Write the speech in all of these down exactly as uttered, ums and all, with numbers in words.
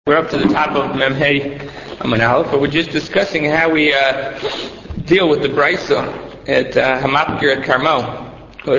We're up to the top of Memhei Amud Aleph, but we're just discussing how we uh, deal with the Brisa at Hamapkir at Carmel.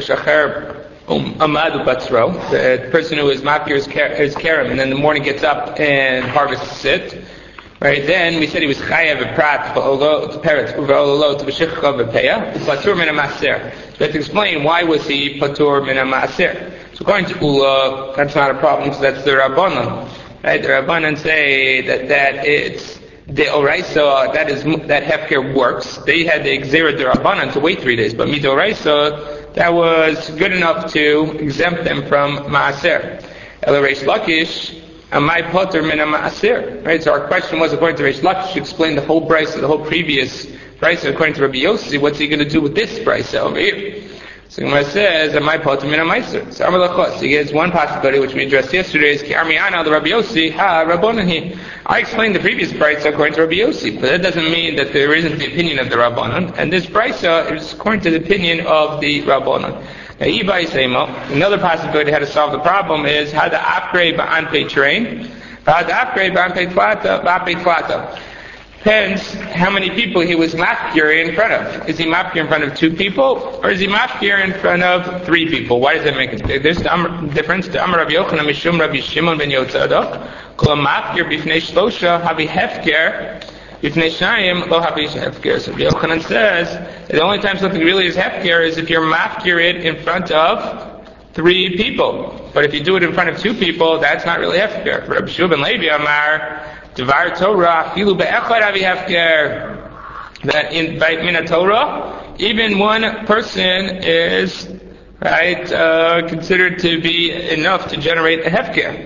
The person who is Mapkir is Kerem, and then in the morning gets up and harvests it. Right then, we said he was Chayav a Prat, Peret, Uvalolo to V'Shechcha V'Peya, Patur Min HaMaser. So we have to explain why was he Patur Min HaMaser. So according to Ula, that's not a problem, so that's the Rabbanon. Right, the Rabbanan say that that it's the Oraisa, that is that Hefker works. They had the Gzera de Rabbanan to wait three days, but Mid Oraisa, that was good enough to exempt them from Maaser. El Reish Lakish, Amai Potter Min Maaser. Right, so our question was, according to Reish Lakish, explain the whole Brisa, the whole previous Brisa. According to Rabbi Yossi, what's he going to do with this Brisa over here? So Gemara says, "Am I potter min hamaiser?" So Amar Lachos, he gives one possibility which we addressed yesterday. Is Ki Armiana the Rabbi Yossi ha Rabbanan. I explained the previous brisa according to Rabbi Yossi, but that doesn't mean that there isn't the opinion of the Rabbanan. And this brisa is according to the opinion of the Rabbanan. Now, Ibai Seimo, another possibility how to solve the problem is how to upgrade ba'anpei train, how to upgrade ba'anpei flata, ba'anpei flata. Depends how many people he was mafkir in front of. Is he mafkir in front of two people, or is he mafkir in front of three people? Why does that make a difference? The difference to Amar Rabbi Yochanan Mishum Rabbi Shimon ben Yotzadok. Kol mafkir b'fnei shlosha havi hefker b'fnei shnayim lo havi hefker. So Rabbi Yochanan says that the only time something really is hefker is if you're mafkir it in front of three people. But if you do it in front of two people, that's not really hefker. Rabbi Shua ben Levi Amar Devar Torah, Filu be'echad avi hefker. That in by Mina Torah, even one person is right uh, considered to be enough to generate a hefker.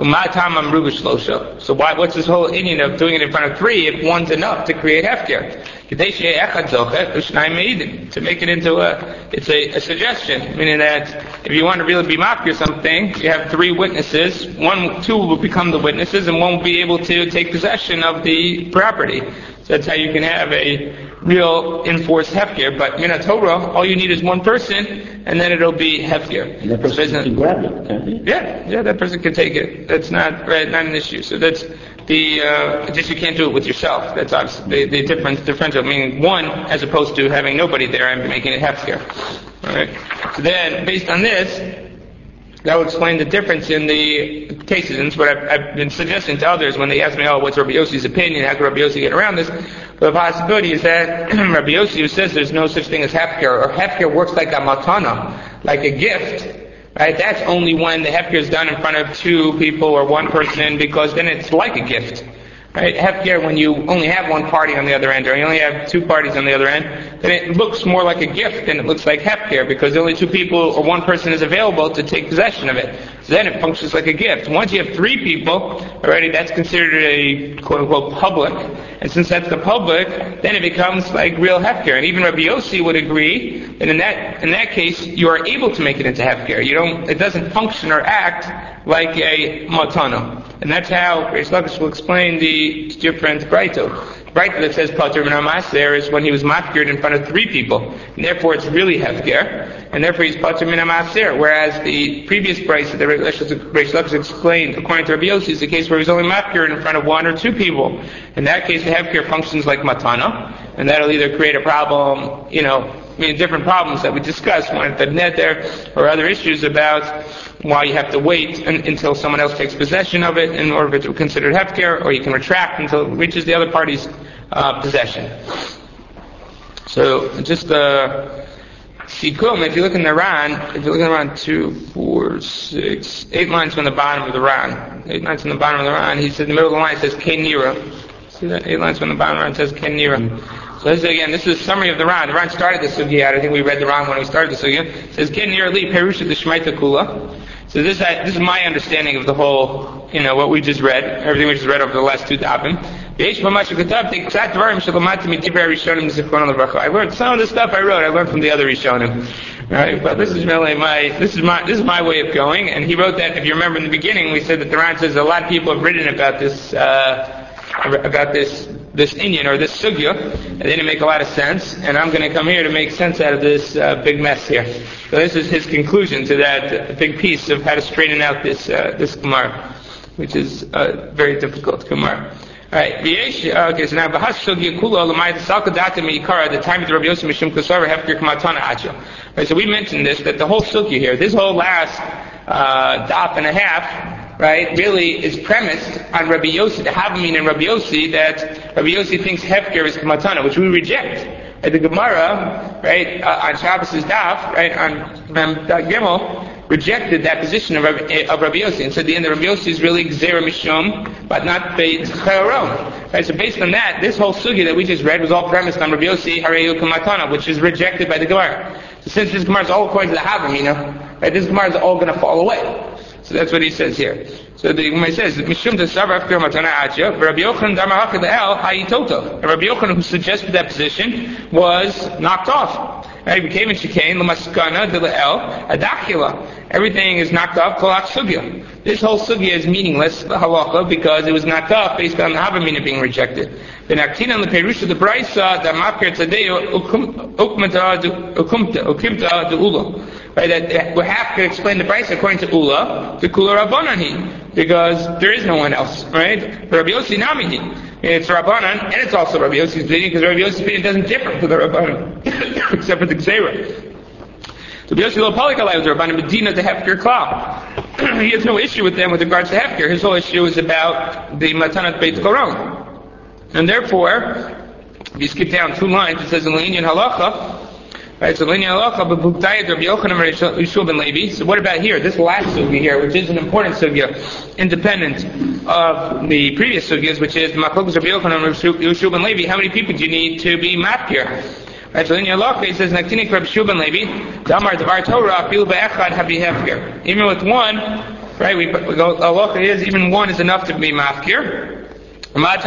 So why? What's this whole Indian of doing it in front of three if one's enough to create hefker? To make it into a, it's a, a suggestion, meaning that if you want to really be mafkir something, you have three witnesses. One, two will become the witnesses, and one will be able to take possession of the property. So that's how you can have a real enforced hefker. But min Torah, all you need is one person, and then it'll be hefker. And that person so can grab it, can't he? Yeah, yeah, that person can take it. That's not right, not an issue. So that's the uh, just you can't do it with yourself. That's obviously the, the difference. Differential meaning one as opposed to having nobody there and making it hefker. All right. So then, based on this, that will explain the difference in the cases. And it's what I've, I've been suggesting to others when they ask me, oh, what's Rabbi Yossi's opinion? How could Rabbi Yossi get around this? But the possibility is that Rabbi Yossi, who says there's no such thing as hefker, or hefker works like a matana, like a gift, right? That's only when the hefker is done in front of two people or one person, because then it's like a gift. Right? Hefker, when you only have one party on the other end, or you only have two parties on the other end, then it looks more like a gift than it looks like hefker, because only two people or one person is available to take possession of it. So then it functions like a gift. Once you have three people, already that's considered a quote-unquote public. And since that's the public, then it becomes like real hefker. And even Rabbi Yossi would agree that in that in that case, you are able to make it into hefker. You don't. It doesn't function or act like a matana. And that's how Reish Lakish will explain the different Breito. Breito that says Pater min HaMaser is when he was mafkired in front of three people. And therefore it's really hefker. And therefore he's Pater min HaMaser. Whereas the previous Breito that Reish Lakish explained, according to Rabbi Yossi, is the case where he's only mafkired in front of one or two people. In that case, the hefker functions like matana. And that'll either create a problem, you know, I mean, different problems that we discussed, one at the net there, or other issues about why you have to wait un- until someone else takes possession of it in order for it to be considered hefker, or you can retract until it reaches the other party's uh, possession. So, just uh, Sikum, if you look in the Ran, if you look in the Ran, two, four, six, eight lines from the bottom of the Ran, eight lines from the bottom of the Ran, he said in the middle of the line it says Ken Nira. See that? Eight lines from the bottom of the Ran says Ken Nira. Mm-hmm. So this is, again, this is a summary of the Ran. The Ran started the Sugya. I think we read the Ran when we started the Sugya. It says, Ken Nir Li Perusha the Shemaita Kula. So this, I, this is my understanding of the whole, you know, what we just read, everything we just read over the last two dapim. I learned some of the stuff I wrote, I learned from the other Rishonim. Right? But this is really my, this is my, this is my way of going. And he wrote that, if you remember in the beginning, we said that the Ran says a lot of people have written about this, uh, about this, this Indian or this sugya, and it didn't make a lot of sense, and I'm going to come here to make sense out of this uh, big mess here. So this is his conclusion to that uh, big piece of how to straighten out this uh, this Gemara. which is uh, very difficult Gemara. All right, okay, so now Bahas Sugya Kula Lamai Salka Data Meikara, the time of the Rabbi Yosef Mishum Kasara Hefker Kamatana Acha. Right, so we mentioned this, that the whole Sugya here, this whole last uh, daf and a half, right, really is premised on Rabbi Yossi, the Havamin and Rabbi Yossi, that Rabbi Yossi thinks Hefker is Kamatana, which we reject. Right, the Gemara, right, uh, on Shabbos' daf, right, on Mem Gimel, rejected that position of Rabbi, of Rabbi Yossi and said the end of Rabbi Yossi is really Gzera Mishum, but not Beit Chayaron. Right, so based on that, this whole sugya that we just read was all premised on Rabbi Yossi Hareyu Kamatana, which is rejected by the Gemara. So since this Gemara is all according to the Havim, you know, right, this Gemara is all going to fall away. So that's what he says here. So the Gemara says, Mishum Tesar After Matana Acha, Rabbi Yochanan Dama Hachad El Hayitoto. Rabbi Yochanan, who suggested that position, was knocked off. Right, he became a chicane, Lamaskana, de El, Adakila. Everything is knocked off, Kolak Sugya. This whole Sugya is meaningless, the halacha, because it was knocked off based on the Havamina being rejected. The Naktina and the Perusha, the Braisa, the Makir Tadeo, Ukmta, Ukimta, the Ula. Right, that we have to explain the Braisa according to Ula, to Kula Rabbanani, because there is no one else, right? Rabbi Yossi Namihi. It's Rabbanan, and it's also Rabbi Yossi's opinion, because Rabbi Yossi's opinion doesn't differ from the Rabbanan, except for the Gzeira. So Rabbi Yossi lo Palikalai was Rabbanan Medina to Hefker Klal. He has no issue with them with regards to Hefker. His whole issue is about the Matanat Beit Koron. And therefore, if you skip down two lines, it says in Leinian Halacha, right, so Leinian Halacha, but Bukhtayat Rabbi Yochanan Yeshua ben Levi. So what about here, this last sugya here, which is an important sugya, independent of the previous sugyas, which is Machlokas Rabbi Yochanan Yeshua ben Levi, how many people do you need to be mafkir? Right, so Leinian Halacha, he says, Naktinik Rabbi Yeshua ben Levi, Damar Dvar Torah, Afilu Be'echad Habi Hefker. Even with one, right, we, we go, Halacha is, even one is enough to be mafkir. Hilkach,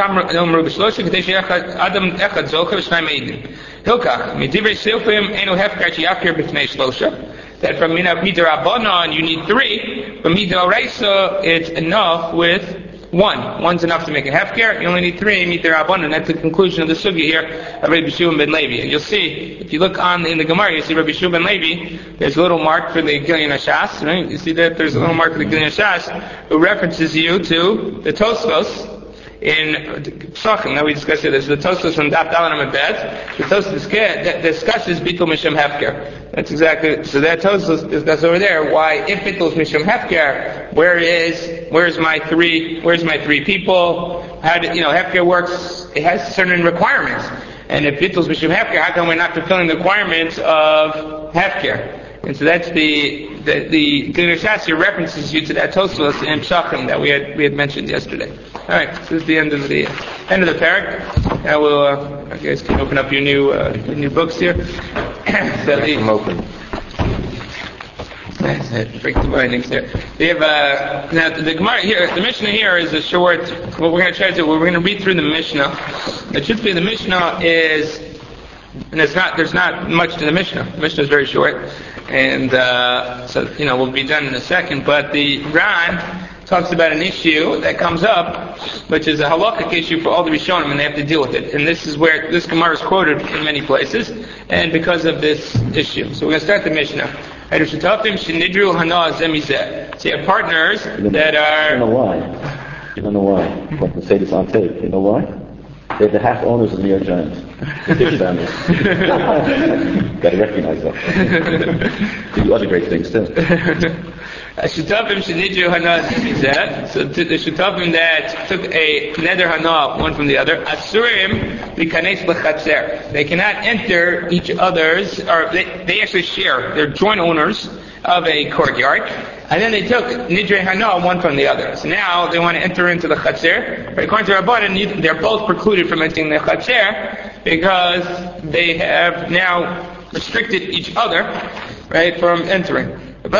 Midivrei Silfim, Eno Hefker Chiyakir B'fnei Shlosha. That from Midrabanan you need three, but Midraisa it's enough with one. One's enough to make a Hefker. You only need three, Midrabanan. That's the conclusion of the sugya here of Rabbi Shimon ben Levi. And you'll see, if you look on in the Gemara, you see Rabbi Shimon ben Levi. There's a little mark for the Gilyon HaShas, right? You see that there's a little mark for the Gilyon HaShas who references you to the Tosfos. In Psachim, now we discussed it, there's the Tosfos from Daf Dalan Amabed. The Tosfos discusses Bitul Mishum Hefker. That's exactly, so that Tosfos, that's over there, why if Bitul Mishum Hefker, where is, where's my three, where's my three people? How do, you know, Hefker works, it has certain requirements. And if Bitul Mishum Hefker, how come we're not fulfilling the requirements of Hefker? And so that's the, the, the Gilyon HaShas references you to that Tosfos in Psachim that we had, we had mentioned yesterday. Alright, so this is the end of the, end of the parak. Now we'll, uh, you guys can open up your new, uh, your new books here. So the, open. Break the bindings there. We have, uh, now the Gemara here, the Mishnah here is a short, what we're going to try to do, we're going to read through the Mishnah. The truth be the Mishnah is, and it's not, there's not much to the Mishnah. The Mishnah is very short. And, uh, so, you know, we'll be done in a second. But the Ran talks about an issue that comes up, which is a halakhic issue for all the Rishonim, and they have to deal with it. And this is where this Gemara is quoted in many places, and because of this issue. So we're going to start the Mishnah. So you have partners that are... You know why? You don't know why. I'm going to say this on tape. You know why? They're the half owners of New York Giants. Big families. Got to recognize that. They do other great things too. Shutafim shenidru hana zemizeh. So the shutafim that took a neder hana one from the other, asurim likanes lechatzer. They cannot enter each other's, or they, they actually share. They're joint owners of a courtyard, and then they took nidre hana one from the other. So now they want to enter into the chatzer. But according to Rabbanan, they're both precluded from entering the chatzer because they have now restricted each other, right, from entering. Each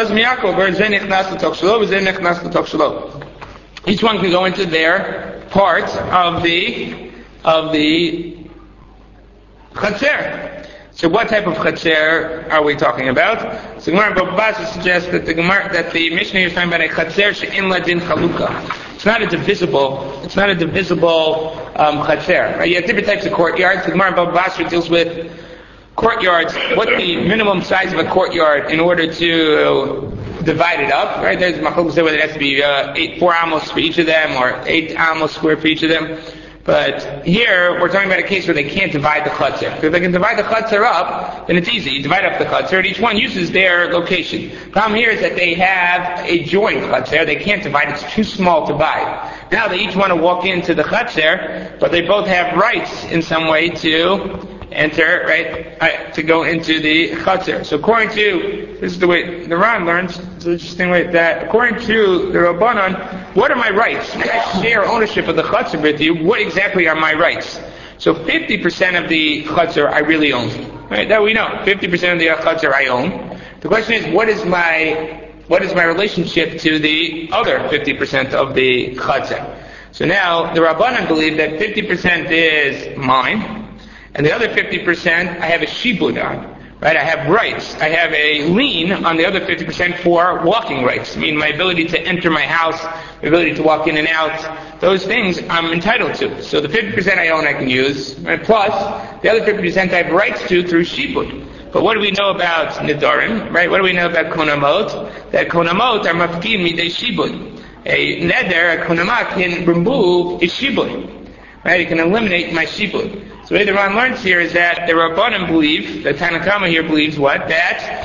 one can go into their part of the of the chatzer. So what type of chatzer are we talking about? So Gemara Baba Basra suggests that the Gemara, that the Mishnah is talking about a chatzer she'in ladin chaluka. It's not a divisible. It's not a divisible um, chatzer. Right? You have different types of courtyards. The Gemara Baba Basra deals with courtyards. What the minimum size of a courtyard in order to divided up, right? There's machlokes whether it has to be uh, eight, four amos for each of them, or eight amos square for each of them. But here, we're talking about a case where they can't divide the chutzner. Because if they can divide the chutzner up, then it's easy. You divide up the chutzner, and each one uses their location. The problem here is that they have a joint chutzner. They can't divide. It's too small to divide. Now they each want to walk into the chutzner, but they both have rights in some way to enter, right, uh, to go into the chutzner. So according to, this is the way the Ran learns, it's an interesting way that, according to the Rabbanan, what are my rights? When I share ownership of the chutzner with you, what exactly are my rights? So fifty percent of the chutzner I really own. Right, that we know. fifty percent of the chutzner I own. The question is, what is my, what is my relationship to the other fifty percent of the chutzner? So now, the Rabbanan believe that fifty percent is mine, and the other fifty percent I have a shibud on. Right? I have rights. I have a lien on the other fifty percent for walking rights. I mean, my ability to enter my house, my ability to walk in and out, those things I'm entitled to. So the fifty percent I own I can use, right? Plus, the other fifty percent I have rights to through shibud. But what do we know about nidarim, right? What do we know about konamot? That konamot are mafkin midei shibud. A neder, a konamot, can remove a shibud. Right? It can eliminate my shibud. So the way the Ran learns here is that the Rabbanan believe, the Tanna Kama here believes what? That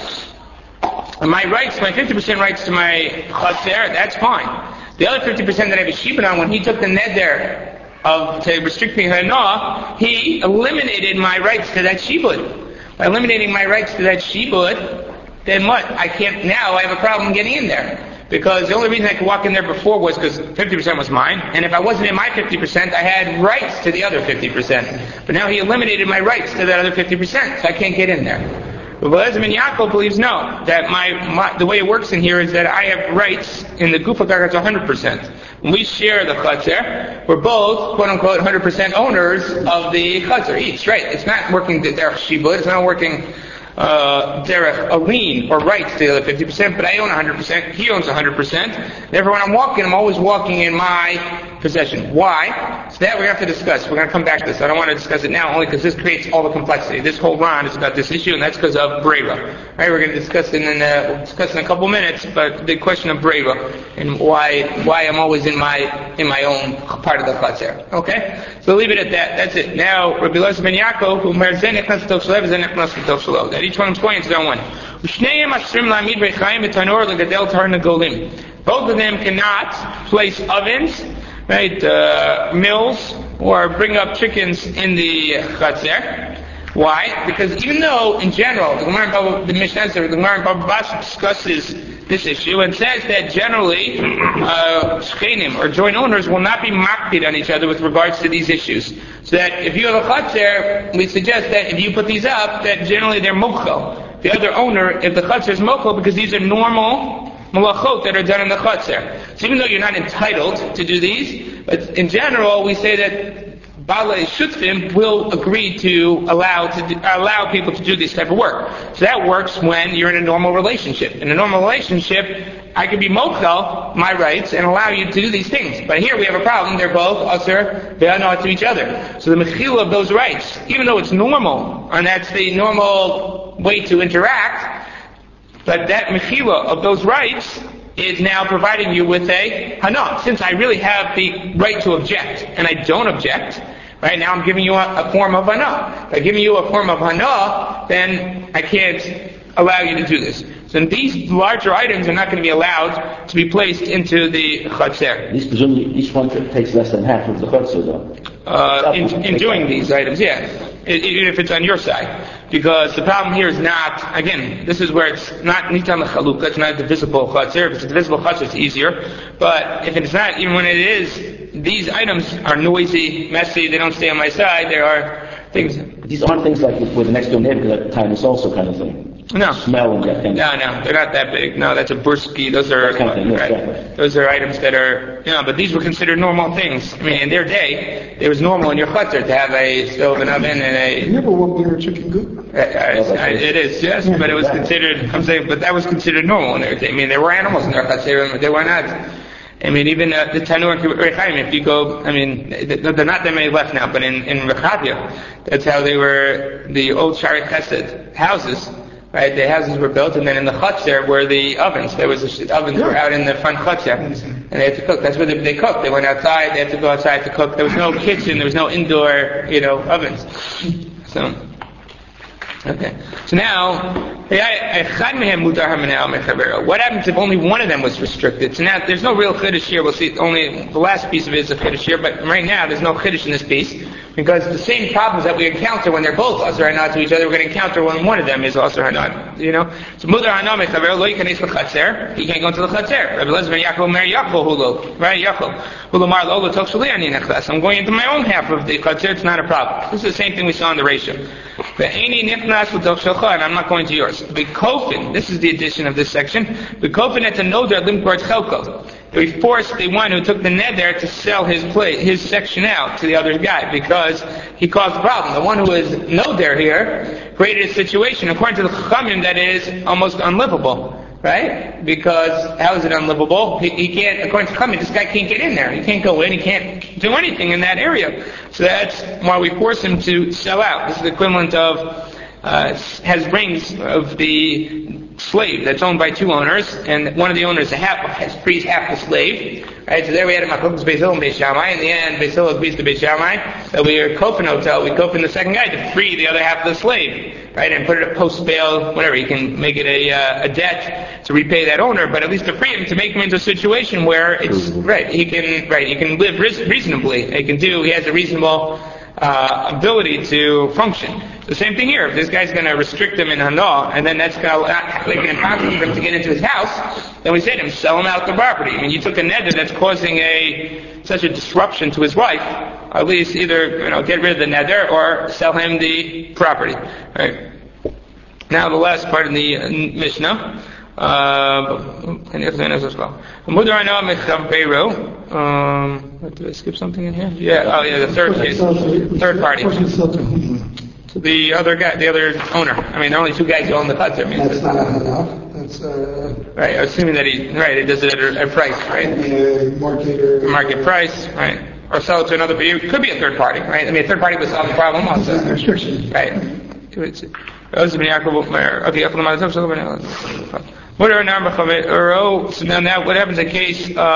my rights, my fifty percent rights to my chutzner, that's fine. The other fifty percent that I have a shibud on, when he took the neder of, to restrict me hana, he eliminated my rights to that shibud. By eliminating my rights to that shibud, then what? I can't, now I have a problem getting in there. Because the only reason I could walk in there before was because fifty percent was mine, and if I wasn't in my fifty percent, I had rights to the other fifty percent. But now he eliminated my rights to that other fifty percent, so I can't get in there. But Eliezer ben Yaakov believes no, that my, my the way it works in here is that I have rights in the Gufa Karka to one hundred percent. When we share the chutzner, we're both, quote unquote, one hundred percent owners of the chutzner each, right? It's not working derech shibud, it's not working Uh, derech a lien or rights to the other fifty percent, but I own one hundred percent, he owns one hundred percent. Therefore, when I'm walking, I'm always walking in my possession. Why? So that we're going to have to discuss. We're going to come back to this. I don't want to discuss it now, only because this creates all the complexity. This whole Ran is about this issue, and that's because of Breira. Right? We're going to discuss it in, uh, we'll discuss in a couple minutes, but the question of Breira and why why I'm always in my in my own part of the chutzner. Okay? So leave it at that. That's it. Now, Rabbi Eliezer ben Yaakov, who mer zenech nas tov shalev, zenech nas tov shalev. That each one explains their own one. Both of them cannot place ovens, right, uh, mills, or bring up chickens in the chutzner. Why? Because even though, in general, the Gemara in Baba, the Mishnah, the Gemara in Baba Basra discusses this issue and says that generally, uh, shchenim, or joint owners, will not be makpid on each other with regards to these issues. So that if you have a chutzner, we suggest that if you put these up, that generally they're mochel. The other owner, if the chutzner is mochel, because these are normal malachot that are done in the chutzner. So even though you're not entitled to do these, but in general, we say that Balei Shutfim will agree to allow to do, allow people to do this type of work. So that works when you're in a normal relationship. In a normal relationship, I can be mochel my rights and allow you to do these things. But here we have a problem. They're both aser ve'anah to each other. So the mechila of those rights, even though it's normal, and that's the normal way to interact, but that mechila of those rights is now providing you with a hana. Since I really have the right to object, and I don't object, right now I'm giving you a, a form of hana. By giving you a form of hana, then I can't allow you to do this. So these larger items are not going to be allowed to be placed into the chutzner. These presumably each one takes less than half of the chutzner, though. Uh, in, in doing these items, yeah, it, even if it's on your side, because the problem here is not, again, this is where it's not nitan l'chalukah, it's not a divisible chutzner. If it's a divisible chutzner, it's easier. But if it's not, even when it is, these items are noisy, messy. They don't stay on my side. There are things. These aren't things like with the next door neighbor at the time. It's also kind of thing. No. Smell and that kind of No, no, they're not that big. No, that's a bursky. Those are, kind of thing, yes, right. Exactly. Those are items that are, you know, but these were considered normal things. I mean, in their day, it was normal in your chutzner to have a stove and oven and a... You never walked near a chicken coop? Uh, uh, it is, yes, but it was considered, I'm saying, but that was considered normal in their day. I mean, there were animals in their chutzner, they were not. I mean, even uh, the Tanur Rechaim, if you go, I mean, they're not that many left now, but in, in Rechavia, that's how they were, the old Shari Chesed houses, right? The houses were built, and then in the chutzner were the ovens. There was the ovens were out in the front chutzner, and they had to cook. That's where they, they cooked. They went outside. They had to go outside to cook. There was no kitchen. There was no indoor, you know, ovens. So, okay. So now, what happens if only one of them was restricted? So now there's no real chiddush here. We'll see. Only the last piece of it is a chiddush here, but right now there's no chiddush in this piece. Because the same problems that we encounter when they're both asur hanad to each other, we're going to encounter when one of them is asur hanad. You know, so mudar hanad mechaver lo yikanes l'chatzer. He can't go into the chatzer. Rabbi Elazar ben Yaakov mer Yaakov hulo, right? Yaakov hulo mar lo lo tok shuli ani nechlas. I'm going into my own half of the chatzer. It's not a problem. This is the same thing we saw in the ratio. Ve'eni nichnas l'tok shelcha, and I'm not going to yours. B'kofin. This is the addition of this section. B'kofin et noder limkor chelko. We forced the one who took the neder to sell his plate, his section out to the other guy because he caused the problem. The one who is noder here created a situation, according to the Chachamim, that is almost unlivable, right? Because how is it unlivable? He, he can't, according to Chachamim, this guy can't get in there. He can't go in. He can't do anything in that area. So that's why we force him to sell out. This is the equivalent of uh, has rings of the slave that's owned by two owners, and one of the owners half, has frees half the slave. Right, so there we had a Makokus Beis Hillel and Beis Shammai. In the end, Beis Hillel agrees to Beis Shammai. So we are Kofin Hotel. We Kofin the second guy to free the other half of the slave, right, and put it at post bail, whatever. You can make it a uh, a debt to repay that owner, but at least to free him, to make him into a situation where it's right. He can right. He can live reasonably. He can do. He has a reasonable uh, ability to function. The same thing here. If this guy's going to restrict him in Hana, and then that's going to make it impossible for him to get into his house, then we say to him, sell him out the property. I mean, you took a neder that's causing a such a disruption to his wife. At least either you know get rid of the neder or sell him the property. All right. Now the last part of the uh, Mishnah. Um, um, did I skip something in here? Yeah. Oh, yeah. The third case, third party. The other guy, the other owner. I mean, there are only two guys who own the chutzner. I mean, that's not enough. That's uh. Right. Assuming that he right, it does it at a, a price, right? I mean, a market or market price, right? Or sell it to another. It could be a third party, right? I mean, a third party would solve the problem also. That's a restriction, right? Okay. So now, now what happens in case of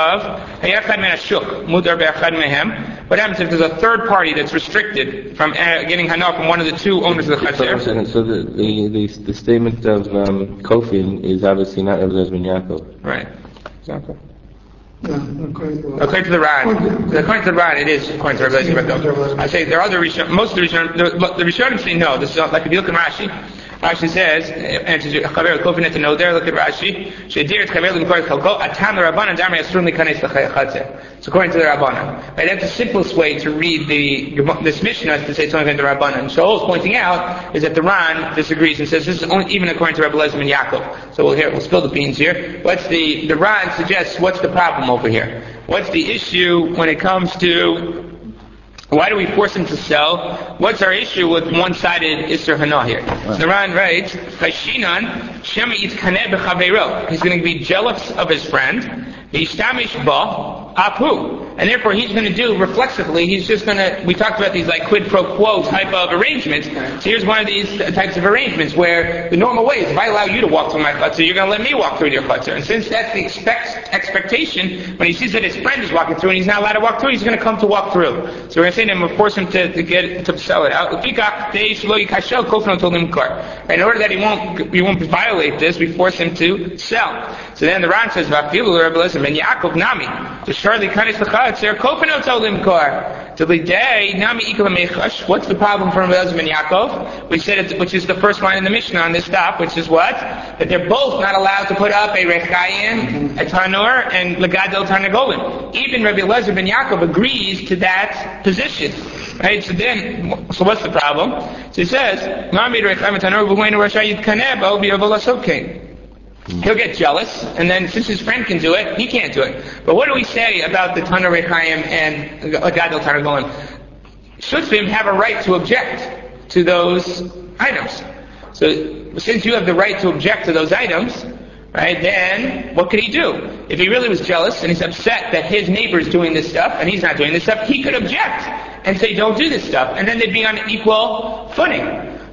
what happens if there's a third party that's restricted from uh, getting hana from one of the two owners of the chatzer? So the the, the, the statement of um, Kofin is obviously not Rabbi Elazar ben Yaakov. Right. Exactly. Yeah, according, to, according to the Ran, according to the Ran, it is according to Rabbi Elazar ben Yaakov. I say there are other Rishonim, most of the Rishonim, the, the Rishonim say no. This is like if you look at Rashi. Rashi says, answers Chaver Kofin to know there. Look at Rashi. Shedir et Chaver l'mkor chalko atam the Rabbanan darmei asrun likanes l'chatzer. It's according to the Rabbanan. Right? That's the simplest way to read the this Mishnah is to say it's only according to the Rabbanan. So all it's pointing out is that the Ran disagrees and says this is only even according to Rabbi Elazar ben Yaakov. So we'll hear we'll spill the beans here. What's the the Ran suggests what's the problem over here? What's the issue when it comes to why do we force him to sell? What's our issue with one-sided Isser Hana here? So the Ran writes, Fashinan, Shema Yitzkaneh b'chaveiro. He's going to be jealous of his friend. Yishtamish ba apu. And therefore he's going to do, reflexively, he's just going to, we talked about these like quid pro quo type of arrangements. So here's one of these types of arrangements where the normal way is if I allow you to walk through my chutzner, you're going to let me walk through your chutzner. And since that's the expect, expectation, when he sees that his friend is walking through and he's not allowed to walk through, he's going to come to walk through. So we're going to say to him, we'll force him to, to get, to sell it out. In order that he won't, he won't violate this, we force him to sell. So then the Ran says, Vafilu Rabbi Elazar ben Yaakov nami. To surely kanis l'chatzer, kofino tol limkor. To the day, nami ikla mechash. What's the problem for Rabbi Elazar ben Yaakov? We said it, which is the first line in the Mishnah on this stop, which is what? That they're both not allowed to put up a rechayim, a tanur, and legadel tarnagolim. Even Rabbi Elazar ben Yaakov agrees to that position. Right? So then, so what's the problem? So he says, nami rechayim tanur v'huaynu rashayit kaneh ba'obi avolasokein. He'll get jealous, and then since his friend can do it, he can't do it. But what do we say about the Tanur Rechaim and Gadol Tanur Golim? Shutzvim have a right to object to those items. So since you have the right to object to those items, right, then what could he do? If he really was jealous and he's upset that his neighbor is doing this stuff and he's not doing this stuff, he could object and say, don't do this stuff. And then they'd be on an equal footing.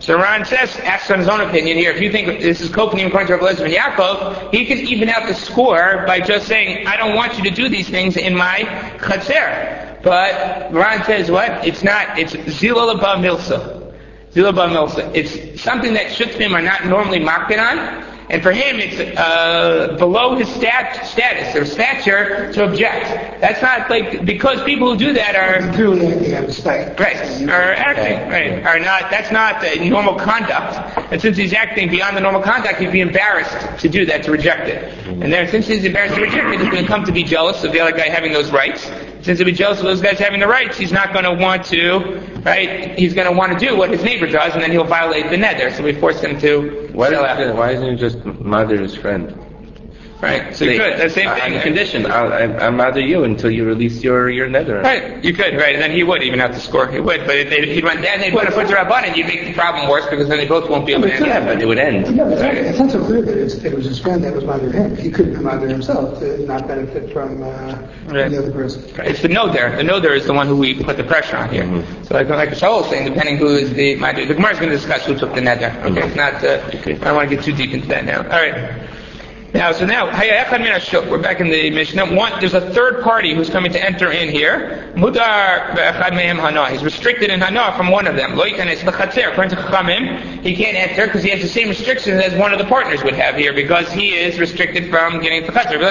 So Ran says, asks on his own opinion here, if you think this is Kofanim according to Rav Eliezer ben Yaakov, he can even out the score by just saying, I don't want you to do these things in my Chatzer. But Ran says what? It's not, it's Zilal Abba Milsa. Zilal Abba Milsa. It's something that Shutzim are not normally makbid on. And for him, it's uh, below his stat, status or stature to object. That's not like, because people who do that are Clearly acting out of spite. right, are acting right, are not. That's not uh, normal conduct. And since he's acting beyond the normal conduct, he'd be embarrassed to do that, to reject it. And then, since he's embarrassed to reject it, he's going to come to be jealous of the other guy having those rights. Since he'll be jealous of those guys having the rights, he's not going to want to, right? He's going to want to do what his neighbor does, and then he'll violate the nether. So we force him to. Why, does, why isn't he just mother his friend? Right, so you could, the same thing. On condition, I'll, I'll mother you until you release your, your nether. Right, you could, right, and then he would even have to score. He would, but if they, he'd run down, they'd put a foot to Rabban, and you'd make the problem worse because then they both won't be able to answer. Yeah, but it would end. Yeah, but it's not, it's not so clear that, it's, that it was his friend that was bothering him. He couldn't have bothered himself to not benefit from, uh, right. the other person. Right. It's the no there. The no there is the one who we put the pressure on here. Mm-hmm. So like, like Shaul was saying, depending who is the, my, the Gemara is going to discuss who took the nether. Okay, mm-hmm. It's not, uh, okay. I don't want to get too deep into that now. Alright. Now, so now, we're back in the Mishnah. One, there's a third party who's coming to enter in here. Mudar He's restricted in Hana from one of them. According to Chachamim, he can't enter because he has the same restrictions as one of the partners would have here because he is restricted from getting to the Chatzer.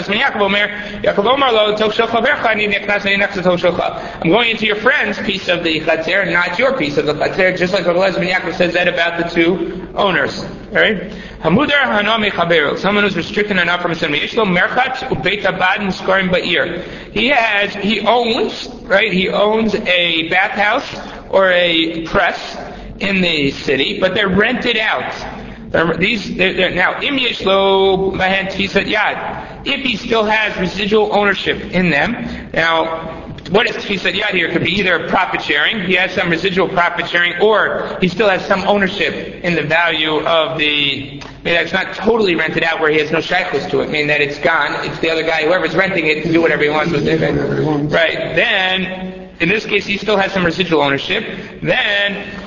I'm going into your friend's piece of the Chatzer, not your piece of the Chatzer, just like Rav Eliezer ben Yaakov says that about the two owners. Alright? Hamudar Hana mechaberu. Someone who's restricted enough from his enemy. Merchat ubeit abad niskarim ba'ir. He has, he owns, right? He owns a bathhouse or a press in the city, but they're rented out. They're, these, they're, they're, now, im yeshlo mahen tfisat yad. If he still has residual ownership in them, now. What is tfisat yad here? It could be either profit sharing, he has some residual profit sharing, or he still has some ownership in the value of the, maybe it's not totally rented out where he has no shaykhus to it, meaning that it's gone, it's the other guy, whoever's renting it, can do whatever he wants with it. Right, then, in this case he still has some residual ownership, then,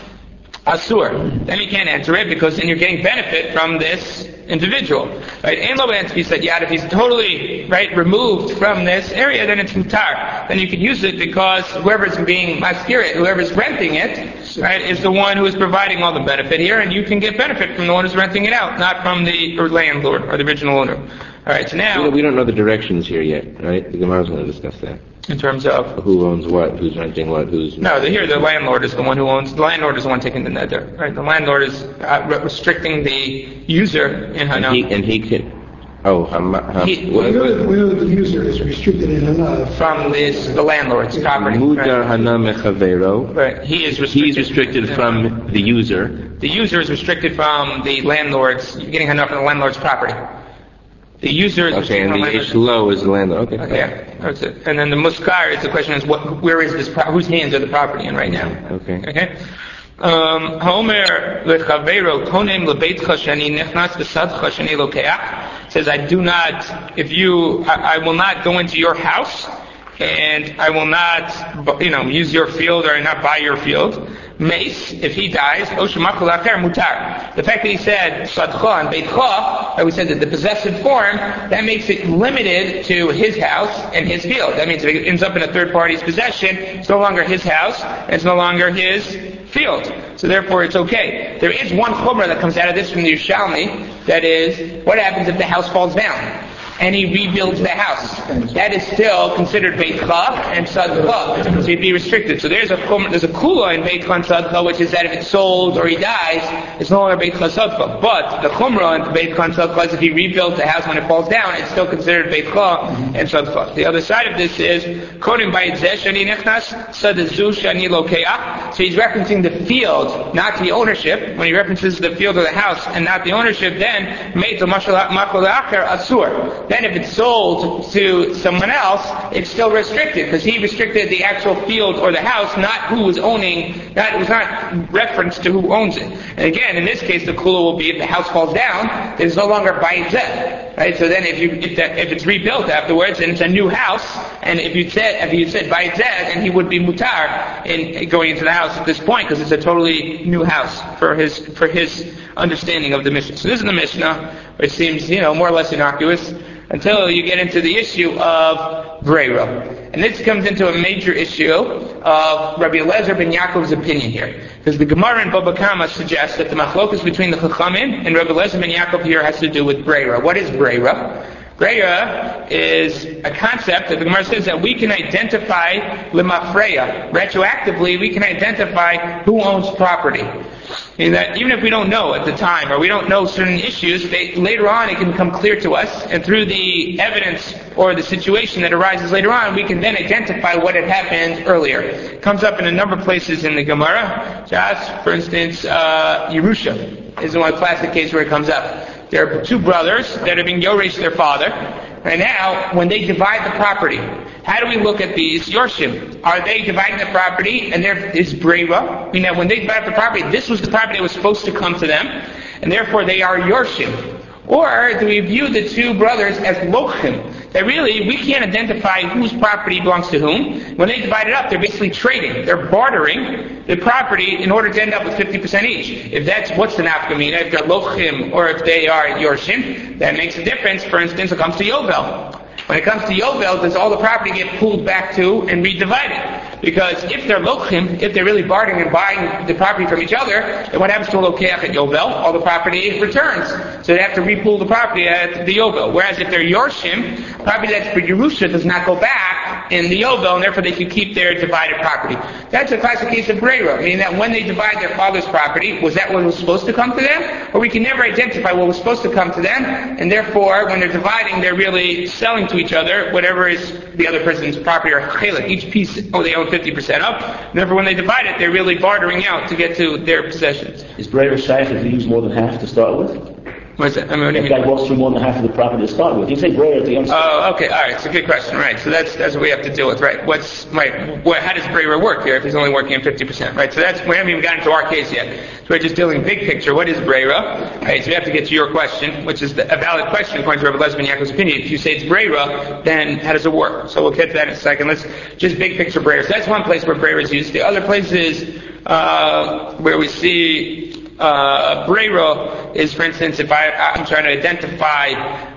asur, then you can't enter it because then you're getting benefit from this individual. Right? Ein lo b'entfi said yad, if he's totally right removed from this area, then it's mutar. Then you can use it because whoever's being maskir, whoever's renting it, right, is the one who is providing all the benefit here, and you can get benefit from the one who's renting it out, not from the or landlord or the original owner. All right, so now we don't, we don't know the directions here yet, right? The Gemara is going to discuss that. In terms of who owns what, who's renting what, who's no. The, here, the landlord is the one who owns. The landlord is the one taking the nether. Right? The landlord is uh, restricting the user in Hana. And he, and he can. Oh, um, um, he, we, know that, we know that the user is restricted in Hana from this the landlord's property. Mudar Hana mechavero. Right. He is restricted. He's restricted from the user. The user is restricted from the landlord's. You're getting Hana from the landlord's property. The user is okay, and the Ishlo is the landlord. Okay, okay, yeah, that's it. And then the muskar is the question is what, where is this? Pro- whose hands are the property in right now? Okay. Okay. Um, Homer lechavero konem lebeitcha shani nechnas v'sadcha shani lokeach says, I do not. If you, I, I will not go into your house, and I will not, you know, use your field or not buy your field. Mace, if he dies, mutar. The fact that he said sadcha and beitcha, that we said that the possessive form, that makes it limited to his house and his field. That means if it ends up in a third party's possession, it's no longer his house, and it's no longer his field. So therefore it's okay. There is one chumrah that comes out of this from the Yerushalmi, that is, what happens if the house falls down? And he rebuilds the house. That is still considered Beitcha and Sadcha. So he'd be restricted. So there's a there's a kula in Beitcha and Sadcha, which is that if it's sold or he dies, it's no longer Beitcha Sadcha. But the Chumrah in Beitcha and Sadcha is if he rebuilds the house when it falls down, it's still considered Beitcha and Sadcha. The other side of this is Kodim Bayit Zeh Shani Nechnas Sadazu Shani Lokeach. So he's referencing the field, not the ownership. When he references the field or the house and not the ownership, then Meit Mashal Acher Asur. Then if it's sold to someone else, it's still restricted because he restricted the actual field or the house, not who was owning, not, it was not reference to who owns it. And again, in this case, the kula will be if the house falls down, it's no longer bayit zeh. Right? So then if you, if, that, if it's rebuilt afterwards and it's a new house, And if you said, if you said bayit zeh, then he would be mutar in going into the house at this point, because it's a totally new house for his, for his understanding of the Mishnah. So this is the Mishnah, which seems, you know, more or less innocuous, until you get into the issue of Breira. And this comes into a major issue of Rabbi Eliezer ben Yaakov's opinion here. Because the Gemara in Baba Kama suggests that the machlokas between the Chachamim and Rabbi Eliezer ben Yaakov here has to do with Breira. What is Breira? Breira is a concept that the Gemara says that we can identify lemafreya. Retroactively, we can identify who owns property. And that even if we don't know at the time, or we don't know certain issues, they, later on it can become clear to us, and through the evidence or the situation that arises later on, we can then identify what had happened earlier. It comes up in a number of places in the Gemara. Just, for instance, uh, Yerusha is one classic case where it comes up. There are two brothers that have been yoresh their father, and now when they divide the property, how do we look at these yorshim? Are they dividing the property, and there is breira? I mean, that when they divide the property, this was the property that was supposed to come to them, and therefore they are yorshim. Or do we view the two brothers as lochim? That really, we can't identify whose property belongs to whom. When they divide it up, they're basically trading. They're bartering the property in order to end up with fifty percent each. If that's, what's the nafkamina? If they're lochim or if they are yorshim, that makes a difference. For instance, it comes to Yovel. When it comes to Yovel, does all the property get pulled back to and redivided? Because if they're lochim, if they're really bartering and buying the property from each other, then what happens to a lokeach at Yovel? All the property returns. So they have to repool the property at the Yovel. Whereas if they're yorshim, property that's for Yerusha does not go back in the Yovel, and therefore they can keep their divided property. That's a classic case of breira, meaning that when they divide their father's property, was that what was supposed to come to them? Or we can never identify what was supposed to come to them, and therefore when they're dividing, they're really selling to each other whatever is the other person's property, or chelik, each piece, oh, they own fifty percent up, and therefore when they divide it, they're really bartering out to get to their possessions. Is breira shaykh if he use more than half to start with? What's that? I mean, what do you That mean? guy walks through more than half of the property to start with. You say breira at the end. Oh, okay, all right. It's a good question, right? So that's that's what we have to deal with, right? What's right? What, how does breira work here if he's only working at fifty percent, right? So that's we haven't even gotten to our case yet. So we're just dealing big picture. What is breira? Right? So we have to get to your question, which is the, a valid question according to Rabbi Eliezer ben Yaakov's opinion. If you say it's breira, then how does it work? So we'll get to that in a second. Let's just big picture breira. So that's one place where breira is used. The other place is uh, where we see. Uh, breira is, for instance, if I, I'm trying to identify,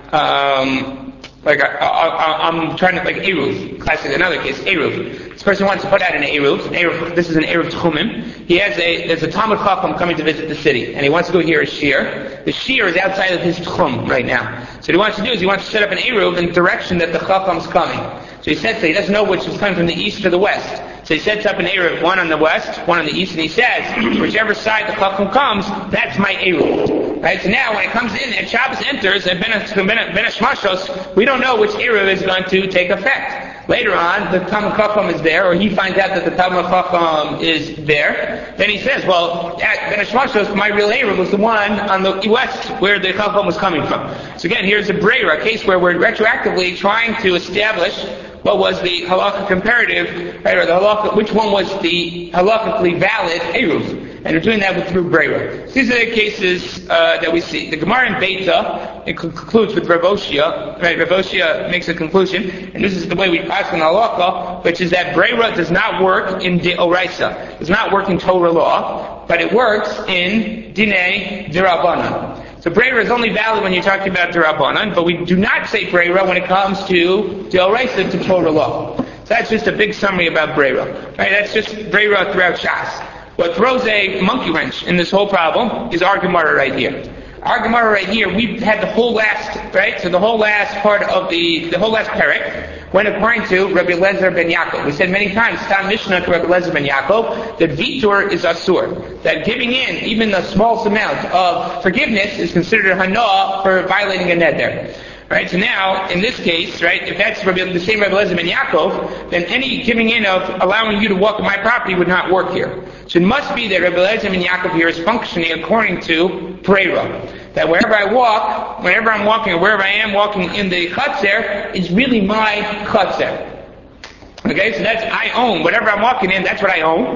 um, like I, I, I'm trying to, like Eruv, classic, another case, Eruv. This person wants to put out an Eruv, an Eruv, this is an Eruv Tchumim. He has a, there's a Talmud Chacham coming to visit the city, and he wants to go hear a shir. The shir is outside of his Tchum right now. So what he wants to do is he wants to set up an Eruv in the direction that the Chacham's coming. So he sets it, he doesn't know which is coming from the east or the west. So he sets up an Eruv, one on the west, one on the east, and he says, whichever side the Chacham comes, that's my Eruv. Right? So now when it comes in, and Shabbos enters, and Ben Hashmashos, we don't know which Eruv is going to take effect. Later on, the Talmud Chacham is there, or he finds out that the Talmud Chacham is there. Then he says, well, at Ben Hashmashos, my real Eruv was the one on the west where the Chacham was coming from. So again, here's a breira, a case where we're retroactively trying to establish what was the halakha comparative, right, or the halakha, which one was the halakhically valid Eruv. And we're doing that with through breira. So these are the cases uh, that we see. The Gemara in Beita, it concludes with Rav Oshia, right? Rav Oshia makes a conclusion, and this is the way we pass in halakha, which is that breira does not work in deoraisa, does not work in Torah law, but it works in dinei derabanan. So breira is only valid when you're talking about derabanan, but we do not say breira when it comes to deoraisa, to Torah law. So that's just a big summary about breira. Right? That's just breira throughout Shas. What throws a monkey wrench in this whole problem is our Gemara right here. Our Gemara right here, we had the whole last, right? So the whole last part of the, the whole last parak went according to Rabbi Eliezer ben Yaakov. We said many times, Stam Mishnah to Rabbi Eliezer ben Yaakov, that vitur is asur. That giving in even the smallest amount of forgiveness is considered a hanoah for violating a neder. Right, so now, in this case, right, if that's the same Rabbi Eliezer ben Yaakov, then any giving in of allowing you to walk on my property would not work here. So it must be that Rabbi Eliezer ben Yaakov here is functioning according to breira. That wherever I walk, whenever I'm walking, or wherever I am walking in the chutzer, is really my chutzer. Okay, so that's, I own, whatever I'm walking in, that's what I own.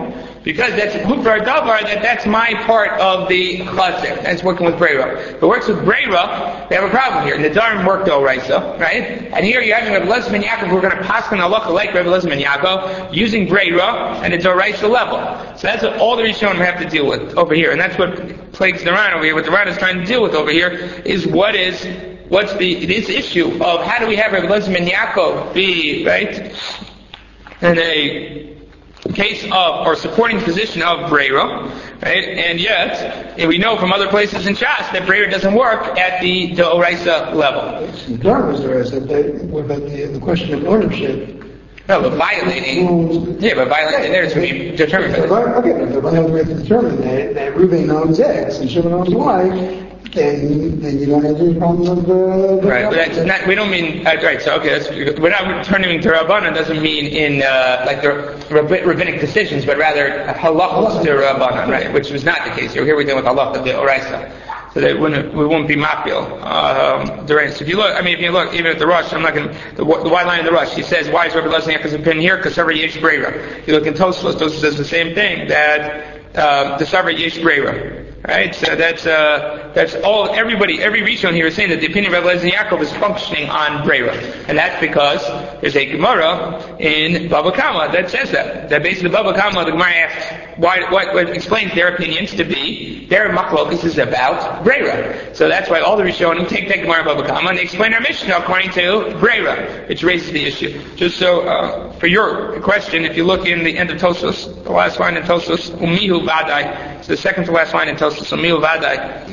Because that's Hufra Davar, that that's my part of the Chaser. That's working with Breira. If it works with Breira, they have a problem here. Nadarim worked Oraisa, right? And here you're having Rebbe Elazar ben Yaakov, we're going to pass on halacha like Rebbe Elazar ben Yaakov, using Breira, and it's Oraisa level. So that's what all the Rishonim have to deal with over here. And that's what plagues the Ran over here. What the Ran is trying to deal with over here is what is, what's the, this issue of how do we have Rebbe Elazar ben Yaakov be, right? And a case of, or supporting position of Breira, right? And yet, we know from other places in Shas that Breira doesn't work at the D'Oraisa level. The Dharma is D'Oraisa, but what about the, the question of ownership? No, but violating, yeah, but violating there is going to be determined. Okay, but if we have to determine that, that Reuben owns X and Shimon owns Y, then, then you don't have any problem with the... the right, but that's not, we don't mean, uh, right, so okay, that's, we're not turning to Rabbanan doesn't mean in, uh, like the rabbin, rabbinic decisions, but rather halachos to Rabbanan, right, which was not the case here. Here we're dealing with halach of the Oraisa. So that wouldn't, we won't be mafil, um, during, so if you look, I mean, if you look, even at the Rush, I'm not going to, the, the wide line in the Rush, he says, why is Rabbi Lesniak's opinion here? Because Sarva Yesh Breira. You look in Tosfos, Tosfos says the same thing, that, uh, the Sarva Yesh Breira. Right, so that's uh, that's all. Everybody, every Rishon here is saying that the opinion of Rabbi Eliezer Yaakov is functioning on Breira, and that's because there's a Gemara in Baba Kama that says that. That basically Baba Kama, the Gemara asks why, what, what explains their opinions to be their machlokas is about Breira. So that's why all the Rishonim take that Gemara in Baba Kama and they explain our Mishnah according to Breira, which raises the issue. Just so uh, for your question, if you look in the end of Tosfos, the last line in Tosfos, Umihu Vadai, it's the second to last line in Tosfos. So Miu Vadai.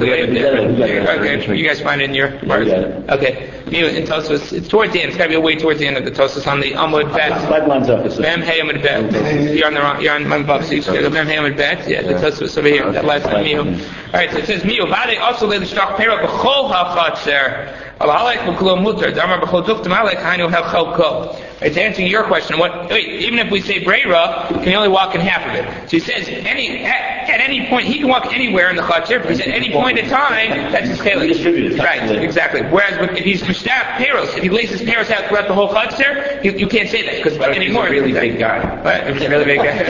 Okay, you guys find it in your part. Okay, Miu in Tosfos. It's towards the end. It's got to be way towards the end of the Tosfos on the Amud Bet. Five lines up. Mem Hey Amud Bet. You're on the wrong. You're on Mem Vav. So you go Mem Hey Amud Bet. Yeah, the Tosfos over here. That last line, Miu. All right. So it says Miu Vadai also led the stock payroll b'chol hachatzer. Right, to answer your question, what, wait, even if we say Breira, can you only walk in half of it? So he says, any, at, at any point, he can walk anywhere in the Chatzir, because at any point in time, that's his Taylor. Right, exactly. Whereas if he's Mishtaf Peros, if he lays his Peros out throughout the whole Chatzir, you, you can't say that, because anymore. He's a really big guy. Right, if he's a really big guy.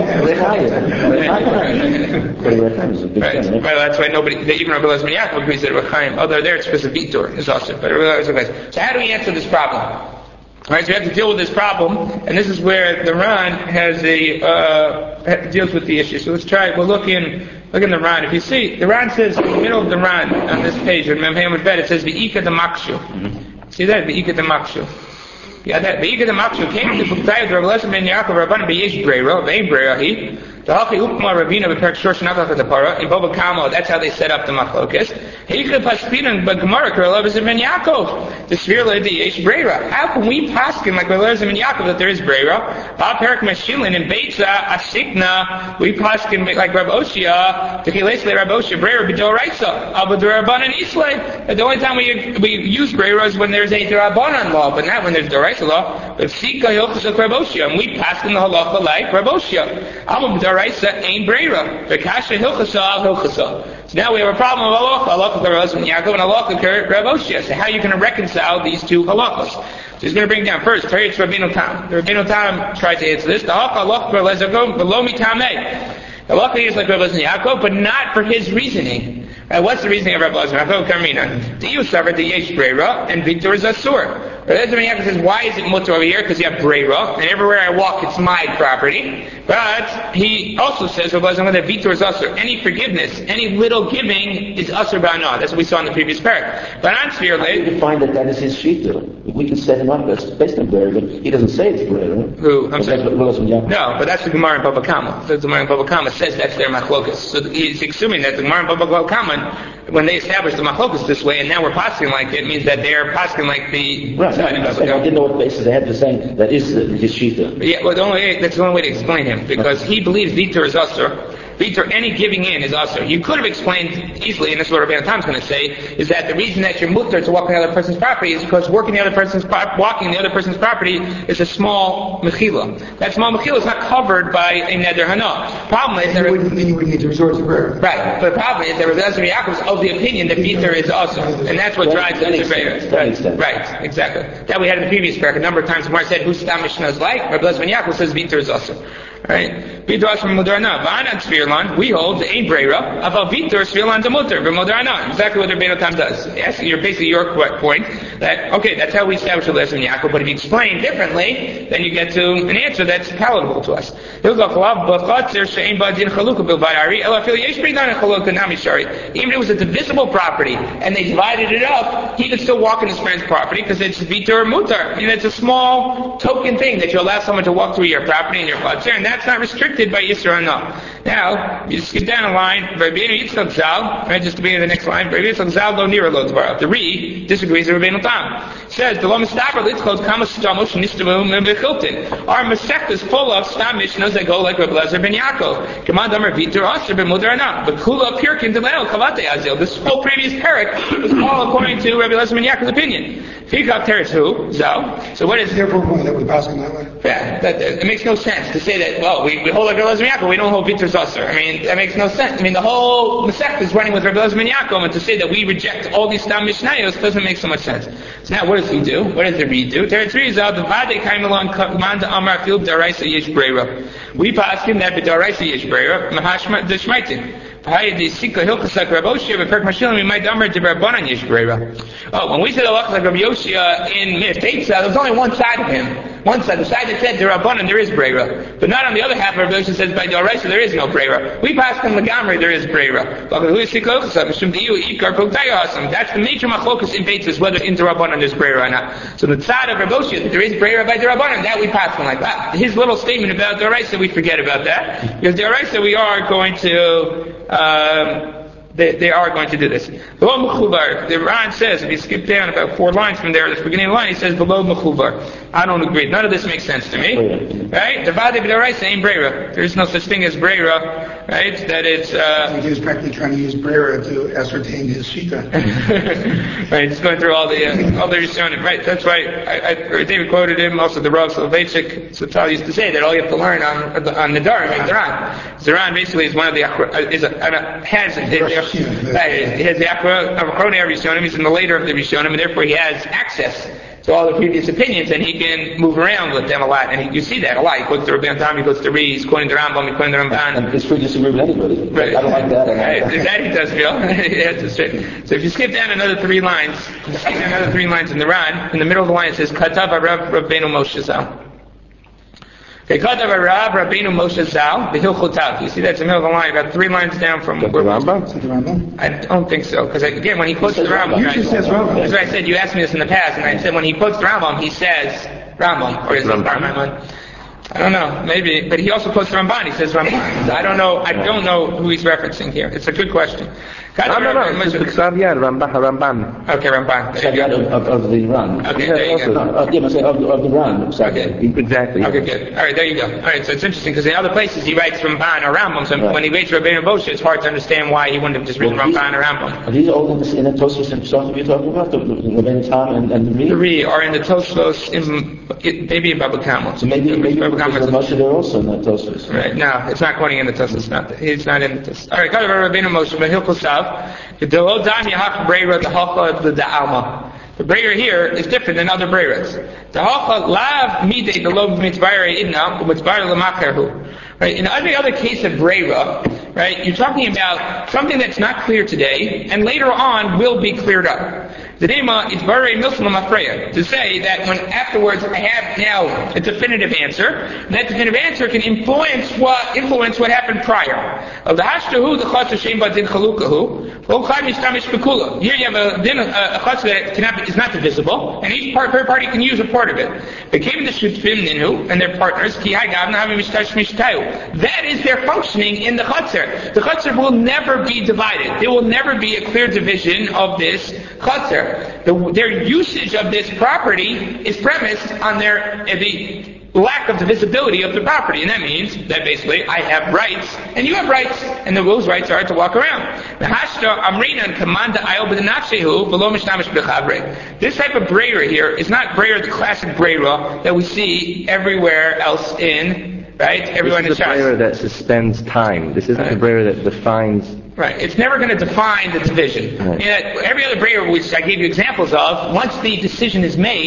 Right, well, that's why nobody, even Rabbi Elazar ben Yaakov agrees that Rechaim, although there it's because of Vitor, is also, but so how do we answer this problem? Alright, so we have to deal with this problem, and this is where the Ran has a, uh, deals with the issue. So let's try, we'll look in, look in the Ran. If you see, the Ran says, in the middle of the Ran, on this page, in Mem Hamad Bet, it says, V'ika de Makshu. Mm-hmm. See that? V'ika de Makshu. Yeah, that, V'ika de Makshu came to the B'ktayah of Rabbi Elazar ben Yaakov, Rabban B'yesh Breira, V'ein Breira hi. The Hachi Upma Ravina B'perk Shor Shnachach Atapara, in Baba Kama, that's how they set up the Machlokes. Heicha Paspiran B'Gemara, Rabbi Elazar ben Yaakov, the Svirla the Yesh Breira. How can we paskin like Rabbi Elazar ben Yaakov that there is Breira? Ba'perk Meshilin in Beitza Asikna, we paskin like Rabbi Oshia, the Chilesle Rabbi Oshia Breira B'Doraisa, Abadurabanan Islay. The only time we we use Breira is when there's a Durabanan law, but not when there's Doraisa law. But Sika Hilchus of Rabbi Oshia, and we paskin the halacha like Rabbi Oshia. Raisa ain't Breira. V'kasha hilchasa al hilchasa. So now we have a problem of halacha. Halacha of Rabbi Elazar ben Yaakov and halacha of Rabbi Oshia. So how are you going to reconcile these two halachas? So he's going to bring down first. Teretz Rabbeinu Tam. The Rabbeinu Tam tried to answer this. The halacha of Rabbi Elazar below me tamei. The halacha is like Rabbi Elazar ben Yaakov, but not for his reasoning. Right, what's the reasoning of Rabbi Elazar ben Yaakov? Kamina. Do you suffer the yesh Breira and Vitor is asur? Rabbi Elazar ben Yaakov says, why is it mutter over here? Because you have Breira, and everywhere I walk, it's my property. But he also says, Rabbi Elazar, that Vitor is asur. Any forgiveness, any little giving is asur ba'ana. That's what we saw in the previous parak. But on Svirle, how do you find that that is his shita? We can set him up as based on Breira, but he doesn't say it's Breira. Who? I'm saying. No, but that's the Gemara in Baba Kama. The Gemara in Baba Kama says that's their machlokas. So he's assuming that the Gemara in Baba Kama, when they established the machlokas this way, and now we're passing like it, means that they're passing like the. Right. I, I didn't know what basis they had to say that is the, his shita. Yeah, well, the only way, that's the only way to explain him, because he believes Vitor is usher. Vitor, any giving in is usher. You could have explained easily, and this is what Rabbeinu Tam is going to say, is that the reason that you're mutter to walk on the other person's property is because working the other person's pro- walking the other person's property is a small mechila. That small mechila is not covered by a neder hana. Problem is that you would, you would need to resort to prayer. Right, but the problem is that Rabbi Elazar ben Yaakov is of the opinion that Vitor is usher, and that's what drives him to prayer. Right, right, exactly. That we had in the previous parak a number of times. Gemara said, "Who Stam Mishnah is like?" Rabbi Elazar ben Yaakov says Vitor is usher. Right? Vitor from Mudarana. V'anan Svirlan, we hold the Ein Breira, Aval Vitor Svirlan Demuter, V'Mudarana. Exactly what the Rebbeinu Tam does. Yes, you're basically your point that, okay, that's how we establish a lesson in Yaakov, but if you explain differently, then you get to an answer that's palatable to us. Even if it was a divisible property, and they divided it up, he could still walk in his friend's property, because it's Vitor Mutar. And it's a small token thing that you allow someone to walk through your property and your Chatzir, and that's not restricted by Yisra no. Now, you just skip down a line, Rabbeinu Yitzchak Zal, right, just to be in the next line, Rabbeinu Yitzchak Zal lo nira lo dvarav. The Re disagrees with Rabbeinu Tam. Says, the lo mistaber litzchot kama stamos nistamu mebechiltin. Our Masech is full of stam mishnahs that go like Rabbi Lezer ben Yaakov. Command Amar Vitor Asher ben Mudar Anam. But Kula Pirkin Deleo Kavate Azil. This whole previous parak was all according to Rabbi Lezer ben Yaakov's opinion. Fikach teretz hu Zal. So what is therefore point that we pass on that way? Yeah, that, it makes no sense to say that. Well, we, we hold like Rabbi Lezer ben Yaakov. We don't hold Vitor Zasser. I mean, that makes no sense. I mean, the whole Masech is running with Rabbi Lezer ben Yaakov, and to say that we reject all these stam mishnayos doesn't make so much sense. So now, what does he do? What does the Reed do? Teretz three is out the Vade came along. Command Amar Fil Daraisa Yesh Breira. We pass him that the Daraisa Yesh Breira. Mahashma the Shmaitin. Oh, when we said Allah like Rabbi Yoshia in Mifteitza, there was only one side of him. One side, the side that said Derabanan, there is Breira. But not on the other half of Rabbi Yoshia says by Daraisa there is no Breira. We passed him Lagamri, there is Breira. That's the major machlokas in Beitzah, whether in Derabanan there's Breira or not. So the side of Rabbi Yoshia, that there is Breira by Derabanan, that we passed him like that. His little statement about Daraisa, we forget about that. Because Daraisa we are going to Um, they, they are going to do this. Below Mechuvar, the Ran says, if you skip down about four lines from there, the beginning of the line, he says, below Mechuvar. I don't agree. None of this makes sense to me. Right? Devade b'daraisa ain't Breira. There is no such thing as Breira, right? That it's, uh... he was practically trying to use Breira to ascertain his Shita. Right, he's going through all the, uh, all the Rishonim. Right, that's why I, I, David quoted him, also the Rav Soloveitchik, Sotal used to say that all you have to learn on, on Nadarim is the Ran. The Ran basically is one of the, is a, a, has, a, Right, he has the Achronei Rishonim, he's in the later of the Rishonim, and therefore he has access to all the previous opinions, and he can move around with them a lot, and he, you see that a lot. He quotes the Rabbi Tam, he quotes the Re, he's quoting the Rambam, he's quoting the Ramban. And it's free to disagree with anybody. Right. I don't like that. Right, that. that he does feel. Yeah, that's right. So if you skip down another three lines, you skip down another three lines in the Ran, in the middle of the line it says, Katav Arav Rabbeinu Moshe Zal. Okay, Katav Arav Rabbeinu Moshe Zal, the Hilchotav. You see that's in the middle of the line, about three lines down from... The Rambam? Is it the Rambam? I don't think so, because again, when he quotes the Rambam... Usually says Rambam. That's what I said, you asked me this in the past, and I said when he quotes the Rambam, he says Rambam, or is it Rambam? I don't know, maybe, but he also quotes the Ramban, he says Ramban. I don't know, I don't know who he's referencing here. It's a good question. No, no, no, it's the Ksaviyad, Ramban, Ramban. Okay, Ramban. Of, of, of the Ran. Okay, there you go. No, of, yeah, of, of the Ran. Exactly. Okay. Exactly. Okay, good. Alright, there you go. Alright, so it's interesting, because in other places he writes Ramban or Rambam, so right. When he writes Rabbeinu Moshe, it's hard to understand why he wouldn't have just written well, Ramban or Rambam. Are these all in the, in the Tosfos and Psachim you're talking about? The, the Rabbeinu Tam and, and the Re? The Re are in the Tosfos, in, maybe in Baba Kama. So maybe, maybe Baba Kama is Moshe there also in the Tosfos. Right, no, it's not quoting in the Tosfos, not, he's not in the Tosfos. Alright, got about Rabbeinu Moshe, but Hilchos Sav, the The Breira here is different than other Breiras. The Hacha lav midei the lo mitzvayre idna mitzvayre lemacherhu. Right. In every other case of Breira, right, you're talking about something that's not clear today, and later on will be cleared up. The Dema is Barei Milsum Afreya, to say that when afterwards I have now a definitive answer, that definitive answer can influence what influence what happened prior. Of the Hashtahu, the Chas Hashem Badin Chalukahu, here you have a din a Chas that cannot is not divisible, and each part, party can use a part of it. They came to Shutfim Ninu and their partners, Ki Hagavna Havi Mishtash Mishtayu. That is their functioning in the Chatzar. The Chatzar will never be divided. There will never be a clear division of this Chatzar. The, their usage of this property is premised on their uh, the lack of divisibility of the property, and that means that basically I have rights and you have rights, and the, those rights are to walk around. This type of breira here is not breira, the classic breira that we see everywhere else in, right? Everyone this is the breira that suspends time. This isn't right. the breira that defines. Right. It's never going to define the division. Right. And every other breira, which I gave you examples of, once the decision is made,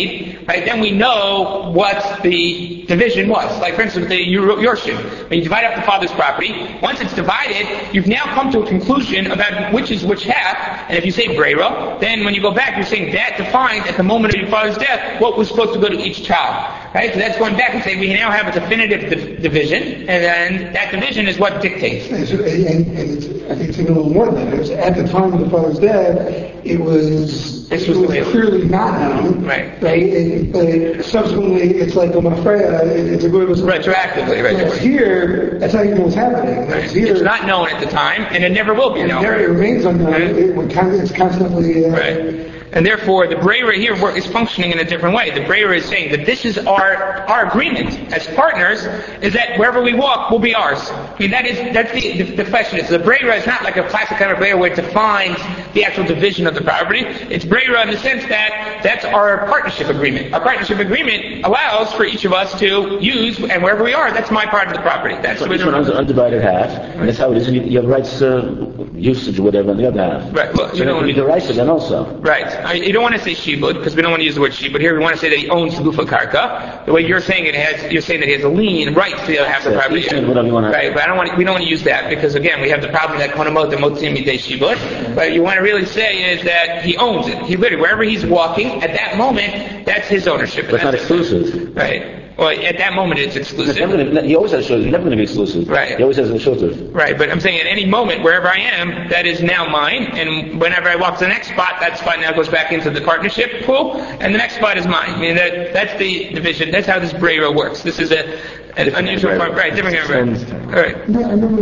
right, then we know what the division was. Like, for instance, the Yorshim. When you divide up the father's property, once it's divided, you've now come to a conclusion about which is which half, and if you say Breira, then when you go back, you're saying that defined at the moment of your father's death what was supposed to go to each child. Right? So that's going back and saying we now have a definitive di- division, and then that division is what dictates. And, so, and, and it's, I think it's even a little more than that. It was at the time of the father's death, it was, This it was was the way- clearly not known. Right. Right? And, but subsequently, it's like a mafreya, it's a good Retroactively, right. So here, that's not even what's happening. Right. It's here. It's not known at the time, and it never will be and known. there it remains unknown. Right. It, it, it's constantly. Uh, Right. And therefore, the Breira here work, is functioning in a different way. The Breira is saying that this is our our agreement as partners, is that wherever we walk will be ours. I mean, that is that's the the, the question. Is the Breira is not like a classic kind of Breira where it defines the actual division of the property. It's Breira in the sense that that's our partnership agreement. Our partnership agreement allows for each of us to use, and wherever we are, that's my part of the property. That's So where each one has an undivided half, and that's how it is. And you, you have rights, uh, usage, or whatever, on the other half. Right. Well, So you that know, could be the rights again also. Right. I, you don't want to say shibud because we don't want to use the word shibud here. We want to say that he owns the gufa karka. The way you're saying it has, you're saying that he has a lien right to the other half of the Yes, property. each and whatever you want to- Right. But I don't want. We don't want to use that because again, we have the problem that konamot the motzim midei shibud. But you want to really say is that he owns it. He literally wherever he's walking at that moment, that's his ownership. But it's not That's exclusive. Right. Well, at that moment it's It's exclusive. never gonna, he always has a shortage. He's never going to be exclusive. Right. He always has a shortage. Right, but I'm saying at any moment, wherever I am, that is now mine, and whenever I walk to the next spot, that spot now goes back into the partnership pool, and the next spot is mine. I mean, that, that's the division, that's how this Breira works. This is a, an Different unusual Breira. part, right, different kind of Breira. All right. I remember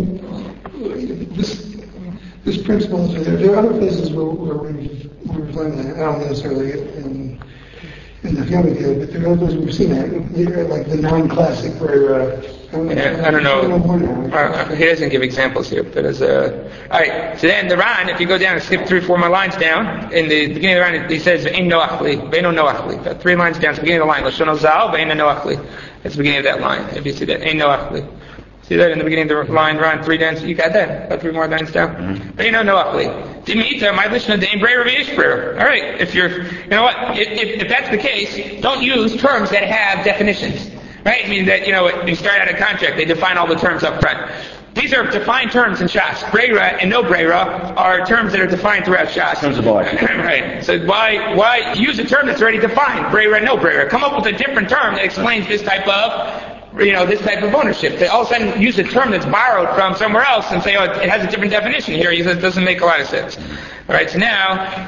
learning this, this principle. There, there are other places where, where we've, where we've learned that. I don't necessarily in, in the family field, but there are other places we've seen that. They're like the non-classic where, uh, I don't know. Yeah, I don't know. more now. Uh, he doesn't give examples here, but as a... Alright, so then the Ran, if you go down and skip three, four more lines down, in the beginning of the Ran, he says, Ve'in noachli, ve'ino noachli. About three lines down, it's the beginning of the line. L'shono zal, ve'ina noachli. That's the beginning of that line, if you see that. Ein noachli. See that in the beginning of the line, Ran, three down, you got that? About three more lines down. Ve'ino noachli. Dimita, my lishna dein breira v'yish breira. Alright, if you're... You know what? If, if, if that's the case, don't use terms that have definitions. Right? I mean that, you know, when you start out a contract, they define all the terms up front. These are defined terms in Shas. Breira and no Breira are terms that are defined throughout Shas. Terms of art. Right. So why why use a term that's already defined? Breira and no Breira. Come up with a different term that explains this type of, you know, this type of ownership. They all of a sudden use a term that's borrowed from somewhere else and say, oh, it has a different definition here. He says it doesn't make a lot of sense. All right. So now,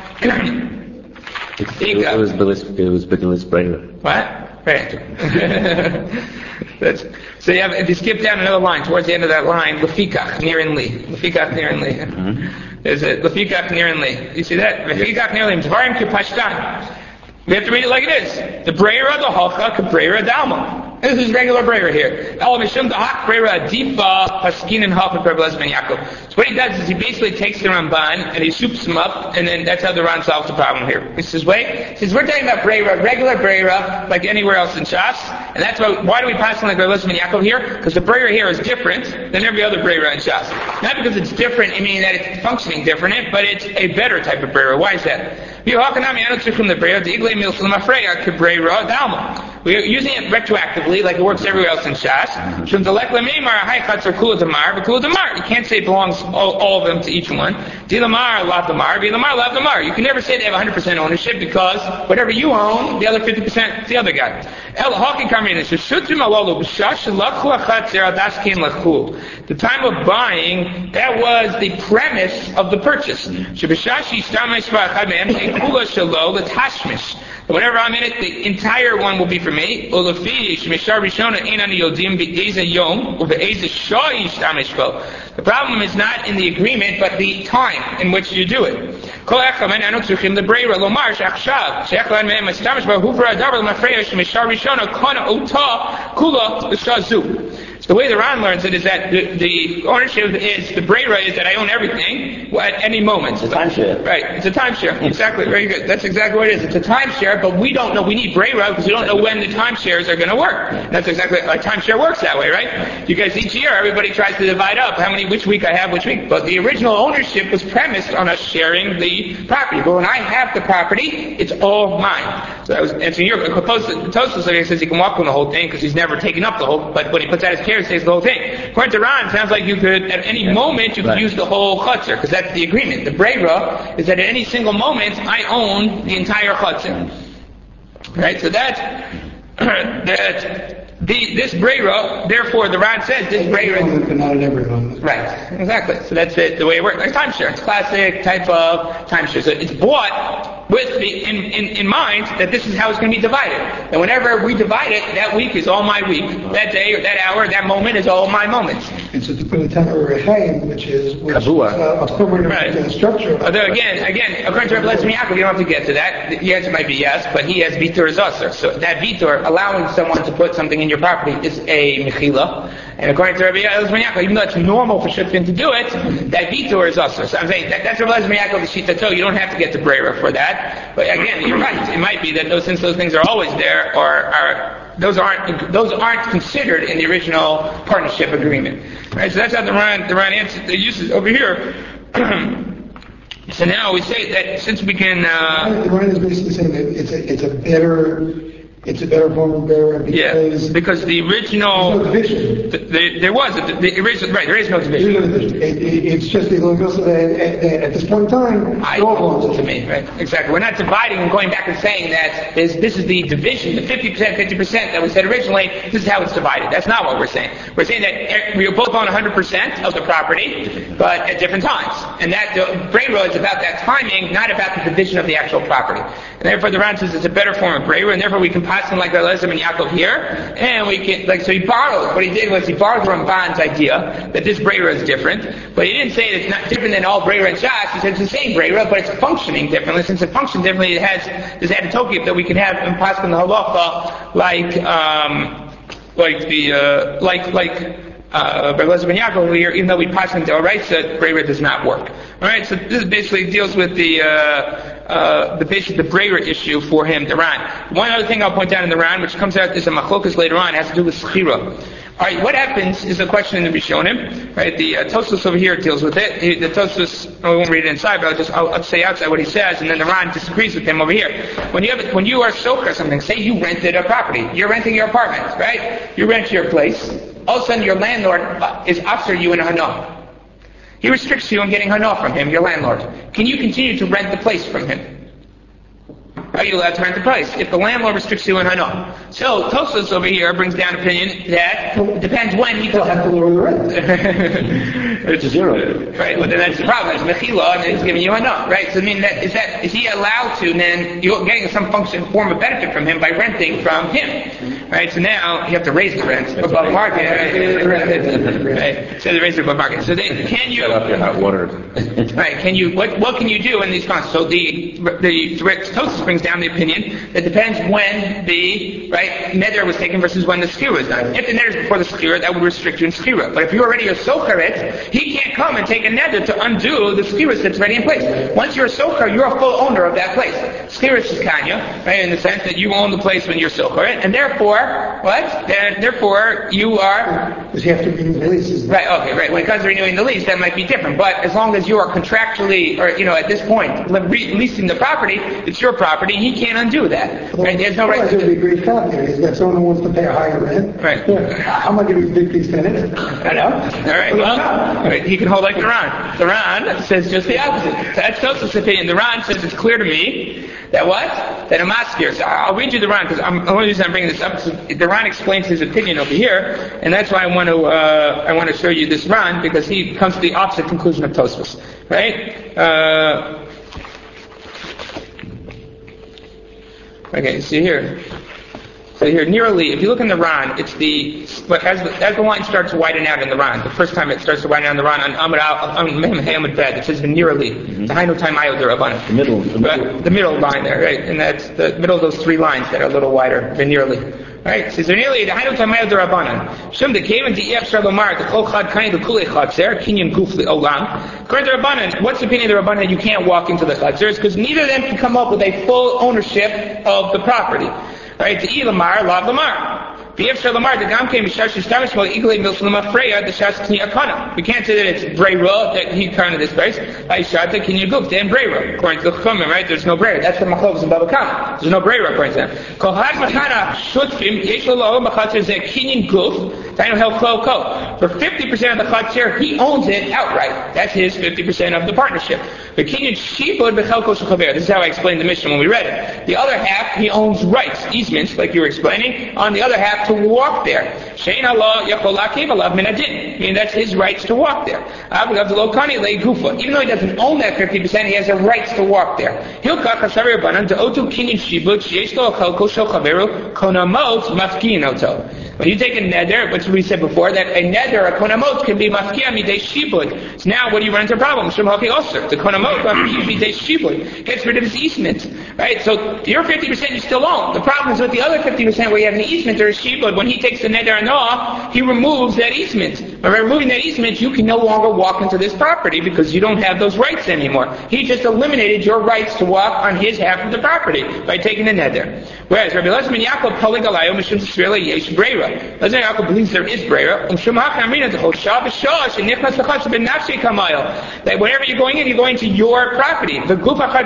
It's, it, it was Bilis, it was Bilis Breira. what? Right. That's, so you have, if you skip down another line, towards the end of that line, Lefikach, near and li. Lefikach, near and li. Mm-hmm. There's a Lefikach, near and li. You see that? Lefikach, near and li. Tvarim kipashtan. We have to read it like it is. The Breira, the Halcha, Breira, Dalma. This is regular Breira here. El Mishum, the Hak, Breira, Dipa, Paskin, and Halcha, Breira, Ben Yaakov. So what he does is he basically takes the Ramban and he soups them up, and then that's how the Ran solves the problem here. He says, wait, he says, we're talking about Breira, regular Breira, like anywhere else in Shas, and that's why, why do we pass on like Breira, Ben Yaakov here? Because the Breira here is different than every other Breira in Shas. Not because it's different, I mean that it's functioning different, but it's a better type of Breira. Why is that? We're using it retroactively, like it works everywhere else in Shas. You can't say it belongs all, all of them to each one. You can never say they have one hundred percent ownership because whatever you own, the other fifty percent is the other guy. The time of buying, that was the premise of the purchase. Whenever I'm in it, the entire one will be for me. The problem is not in the agreement, but the time in which you do it. So the way the Ran learns it is that the, the ownership is, the Breira is that I own everything at any moment. It's a timeshare. Right, it's a timeshare. Exactly, very good. That's exactly what it is. It's a timeshare, but we don't know, we need Breira because we don't know when the timeshares are going to work. That's exactly, a timeshare works that way, right? You guys, each year, everybody tries to divide up how many, which week I have, which week. But the original ownership was premised on us sharing the property. But when I have the property, it's all mine. So that was answering your question. Tosfos says he can walk on the whole thing because he's never taken up the whole, but when he puts out his care, he says the whole thing. According to Ran, it sounds like you could, at any moment, you could Right. use the whole chutzner, because that's the agreement. The breira is that at any single moment, I own the entire chutzner. Right? So that, that, the, this breira, therefore the Ran says this breira Moment, but not at every moment. Right, exactly. So that's it, the way it works. Like timeshare, it's classic type of timeshare. So it's bought with the in, in, in mind that this is how it's going to be divided. And whenever we divide it, that week is all my week. That day or that hour, that moment is all my moments. And so to put a time or a hayim, which is which is, Kabua. uh, a permanent Right. structure. Although again, again, according to Rabbi Lezer Yaakov, you don't have to get to that. The answer might be yes, but he has vitor zaser. So that vitor, allowing someone to put something in your property, is a mechila. And according to Rabbi Lezer Yaakov, even though it's normal for shifting to do it, that vitor is zaser. So I'm saying that, that's Rabbi Lezer Yaakov, the shitato. You don't have to get to breira for that. But again, you're right. It might be that those, since those things are always there, or are those aren't those aren't considered in the original partnership agreement. Right? So that's how the Ran the Ran answer the uses over here. So now we say that since we can, uh, The Ryan is basically saying that it's a it's a better it's a better form of breira yeah, because because the there's original, no division. the, the, there was a, the original, right? There is no There's division. no division. It, it, it's just it goes at, at, at this point in time. I it all belongs to me, right? Exactly. We're not dividing and going back and saying that this, this is the division, the fifty percent, fifty percent that we said originally. This is how it's divided. That's not what we're saying. We're saying that we both own one hundred percent of the property, but at different times. And that the breira is about that timing, not about the division of the actual property. And therefore, the Ran says it's a better form of breira, and therefore we can pass in like the Lezer and Yaakov here, and we can like so he borrowed. What he did was he borrowed from Ramban's idea that this breira is different, but he didn't say it's not different than all breira and shas. He said it's the same breira, but it's functioning differently. Since it functions differently, it has this added token that we can have in Paskin the halacha, like um, like the uh, like like. Uh, by Lezer ben Yaakov here, even though we pass into Oraisa, breira does not work. All right, so this basically deals with the uh, uh, the basic the breira issue for him, the Ran. One other thing I'll point out in the Ran, which comes out is a machlokas later on, has to do with schira. All right, what happens is a question in the Rishonim. Right, the uh, Tosfos over here deals with it. He, the Tosfos, I won't read it inside, but I'll just I'll, I'll say outside what he says, and then the Ran disagrees with him over here. When you have when you are soker or something, say you rented a property, you're renting your apartment, right? You rent your place. All of a sudden, your landlord is after you in a hana. He restricts you on getting hana from him, your landlord. Can you continue to rent the place from him? Are you allowed to rent the place if the landlord restricts you in hana? So Tosfos over here brings down opinion that it depends when he They'll have to lower the rent. it's zero. Right, well then that's the problem. It's mechila and he's giving you hana. Right, so I mean that is that is he allowed to then you're getting some function form of benefit from him by renting from him? Right, so now you have to raise the rent above market. Right, right. So they raise it above market. So then can you Shut up your hot water. Right, can you what what can you do in these concepts? So the the Tosfos brings down the opinion that depends when the right neder was taken versus when the schira was done. If the neder is before the schira, that would restrict you in schira. But if you're already a socher it, he can't come and take a neder to undo the schira that's already in place. Once you're a socher, you're a full owner of that place. Schira is kanya, right, in the sense that you own the place when you're socher it, and therefore what? Then, therefore you are Does he have to renew the leases? right. Okay, right. When it comes to renewing the lease, that might be different. But as long as you are contractually, or you know, at this point, le- leasing the property, it's your property. He can't undo that. Right? There's no right Otherwise, to it would do. be a great cop there. He's got someone who wants to pay a higher rent. Right. Yeah. How am I going to evict these tenants? I know. All right. Well, all right, he can hold like the Ran. The Ran says just the opposite. So that's Tosfos' opinion. The Ran says it's clear to me that what? That a maskir. So I'll read you the Ran because I'm the only reason I'm bringing this up is the Ran explains his opinion over here, and that's why I want to uh, I want to show you this Ran because he comes to the opposite conclusion of Tosfos. Right? Uh, okay. See here. So here, nearly, if you look in the Ran, it's the, but as the, as the line starts to widen out in the Ran, the first time it starts to widen out in the Ran, on Amud on Hamud Bed, it says the nearly, the Hainu Time Ayo Derabanan. The middle, the middle. The middle line there, right? And that's the middle of those three lines that are a little wider, the nearly. Right? So they're nearly the Hainu Time Ayo Derabanan. Shum the cave into E F Shalomar, the Kol Chad Kain, the Kulei Chatzer, Kinyan Gufli Olam. According to Rabbanan, what's the opinion of the Rabbanan? You can't walk into the Chatzers because neither of them can come up with a full ownership of the property. Right, the Elamar, Lav Lamar. We can't say that it's breira that he kind of dispersed. Then breira, according to the Chumim, right? There's no breira. That's the machlokes in Baba Kama. There's no breira according to them. For fifty percent of the chatzir, he owns it outright. That's his fifty percent of the partnership. This is how I explained the mission when we read it. The other half, he owns rights, easements, like you were explaining, on the other half to walk there. Meaning that's his rights to walk there. Even though he doesn't own that fifty percent, he has the rights to walk there. When you take a neder, which we said before, that a neder, a konamot, can be mafkia midei shibud. So now, what do you run into a problem? The konamot mafkia midei shibud gets rid of his easement, right? So your fifty percent you still own. The problem is with the other fifty percent where you have an easement or a shibud. When he takes the neder anoah, he removes that easement. By removing that easement, you can no longer walk into this property because you don't have those rights anymore. He just eliminated your rights to walk on his half of the property by taking the neder. Whereas Rabbi Elazar ben Yaakov Poligalayo Mishum Tisrela Yesh Breira. Elazar ben Yaakov believes there is Breira. That whenever you're going in, you're going to your property. So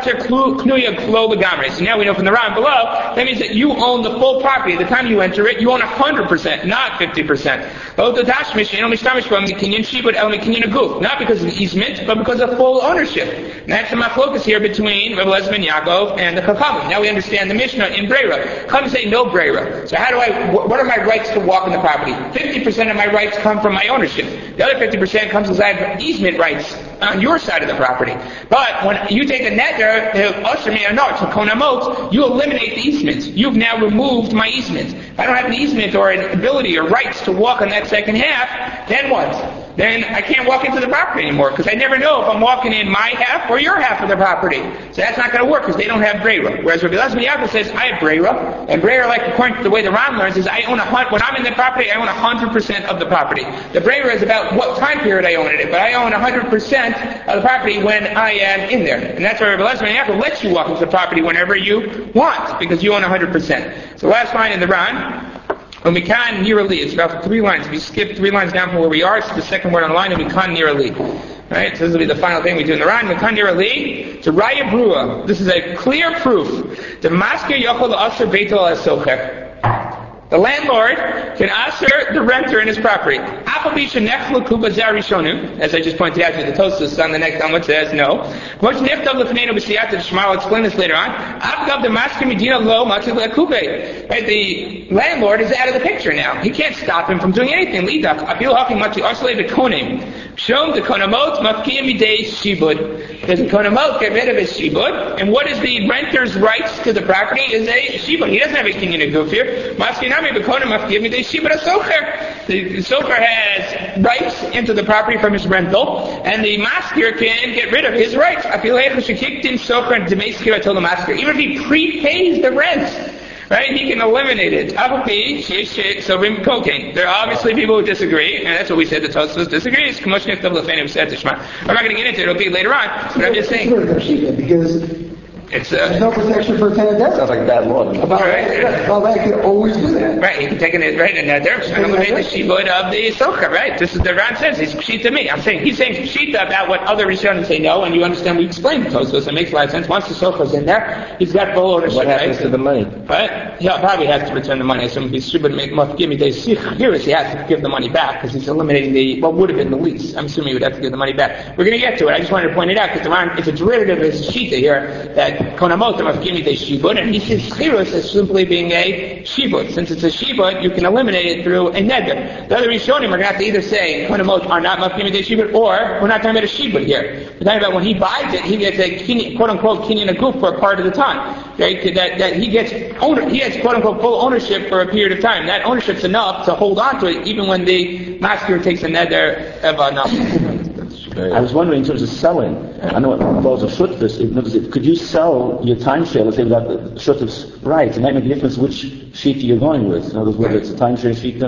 now we know from the Ram below, that means that you own the full property. At the time you enter it, you own one hundred percent, not fifty percent. Not because of the easement, but because of full ownership. And that's the machlokas here between Rabbi Elazar ben Yaakov and the Chachamim. Now we understand the Mishnah in Breira. Chachamim say no Breira. So how do I, what are my rights to walk in the property? fifty percent of my rights come from my ownership. The other fifty percent comes as I have easement rights on your side of the property. But when you take a neder, you eliminate the easement. You've now removed my easement. If I don't have an easement or an ability or rights to walk on that second half, then what? Then I can't walk into the property anymore because I never know if I'm walking in my half or your half of the property. So that's not going to work because they don't have Breira. Whereas Rabbi Elazar ben Yaakov says, I have Breira. And Breira, like according to the way the Ram learns, is I own a hundred, when I'm in the property, I own one hundred percent of the property. The Breira is about what time period I own it, but I own one hundred percent of the property when I am in there. And that's why Rabbi Elazar ben Yaakov lets you walk into the property whenever you want because you own one hundred percent. So last line in the Ram, when we can nearly, it's about three lines. If you skip three lines down from where we are, it's the second word on the line, and we can nearly. Right? So this will be the final thing we do in the Ran. We can nearly to Raya Brua. This is a clear proof. The masker yochel asher beitel asocher. The landlord can assert the renter in his property. As I just pointed out to the Tosfos on the next Amud says no. I'll explain this later on. Right, the landlord is out of the picture now. He can't stop him from doing anything. Because the konamot get rid of his shibud, and what is the renter's rights to the property is a shibud. He doesn't have a kinyan of goof here. The sofer has rights into the property from his rental, and the masker can get rid of his rights. Even if he prepays the rent, right, he can eliminate it. There are obviously people who disagree, and that's what we said, the Tosfos disagrees. I'm not going to get into it, it'll be later on, but I'm just saying. Because It's, uh, there's no protection for a tenant debt. Sounds like bad law. About right. Well, that can always do that. Right, you can take it right in that there. I'm going to make the shibud of the socha, right? This is the Ran says. He's pshita to me. I'm saying he's saying pshita about what other Rishonim say no, and you understand. We explained the Tosfos. It makes a lot of sense. Once the socha's in there, he's got full ownership. What happens right? to the money? Right? He'll probably have to return the money. So if he's shibud make must give me the here is he has to give the money back because he's eliminating the what would have been the lease. I'm assuming he would have to give the money back. We're going to get to it. I just wanted to point it out because the Ran it's a derivative of his shita here that konamot give me the shibud, and he sees chirus as simply being a shibud. Since it's a shibud, you can eliminate it through a neder. The other Rishonim are going to have to either say konamot are not mafkim midei shibud, or we're not talking about a shibud here. We're talking about when he buys it, he gets a kinyan, quote unquote kinyan aguf for a part of the time. Right? That, that he gets owner, he has quote unquote full ownership for a period of time. That ownership's enough to hold on to it, even when the master takes a neder of enough. I was wondering in terms of selling. I know it involves a shutfus. Could you sell your timeshare, let's say, without the shutfus rights? It might make a difference which shita you're going with. In other words, whether it's a timeshare shita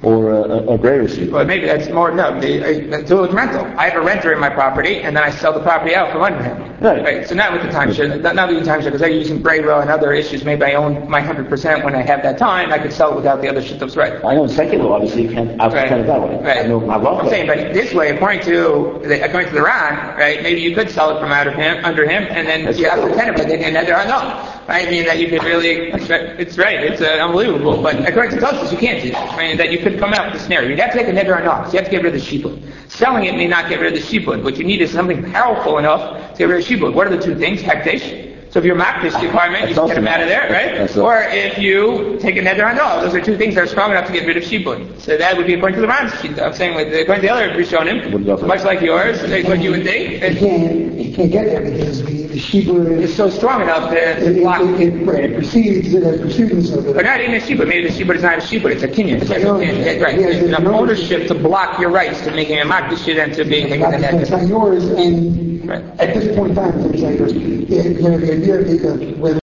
or a, a greater sheep. Well, maybe that's more, no, the, uh, so it's rental. I have a renter in my property, and then I sell the property out from under him. Right. So not with the timeshare, not, not with the timeshare, because I'm using Braille and other issues. Maybe I own my one hundred percent when I have that time. I could sell it without the other shit that's right. I know in secular, obviously, you can't Right. outspend it that way. Right. I know my law. I'm saying, but this way, according to the, according to the Ran, right? Maybe you could sell it from out of him, under him, and then That's you have true. to tenant with it, and then there are no. Right? I mean that you could really. It's right. It's uh, unbelievable. But according to Tosfos, you can't do that. I mean that you could come out with the scenario. You'd have to take a neder anox. You have to get rid of the shibud. Selling it may not get rid of the shibud. What you need is something powerful enough to get rid of shibud. What are the two things? Hekdesh. So if you're makdish department, you can get them out of there, right? Or if you take a neder anox, those are two things that are strong enough to get rid of shibud. So that would be according to the Ram's sheet. I'm saying with according to the other Rishonim, much like yours, what you would think. You can't, you can't get there because the, the shibud It's so strong enough to It, block. it, it, right, it precedes, it has precedence of Or it. not even a shibud. Maybe the shibud is not a shibud. It's a kinyan. It's like a kinyan. Yeah, right. Yeah, It's it's enough no- ownership to block your rights to making a makdish and to being It's not, taken it's not yours, and Right. at this point in time, it's like yours. Yeah, you know, the idea of, of whether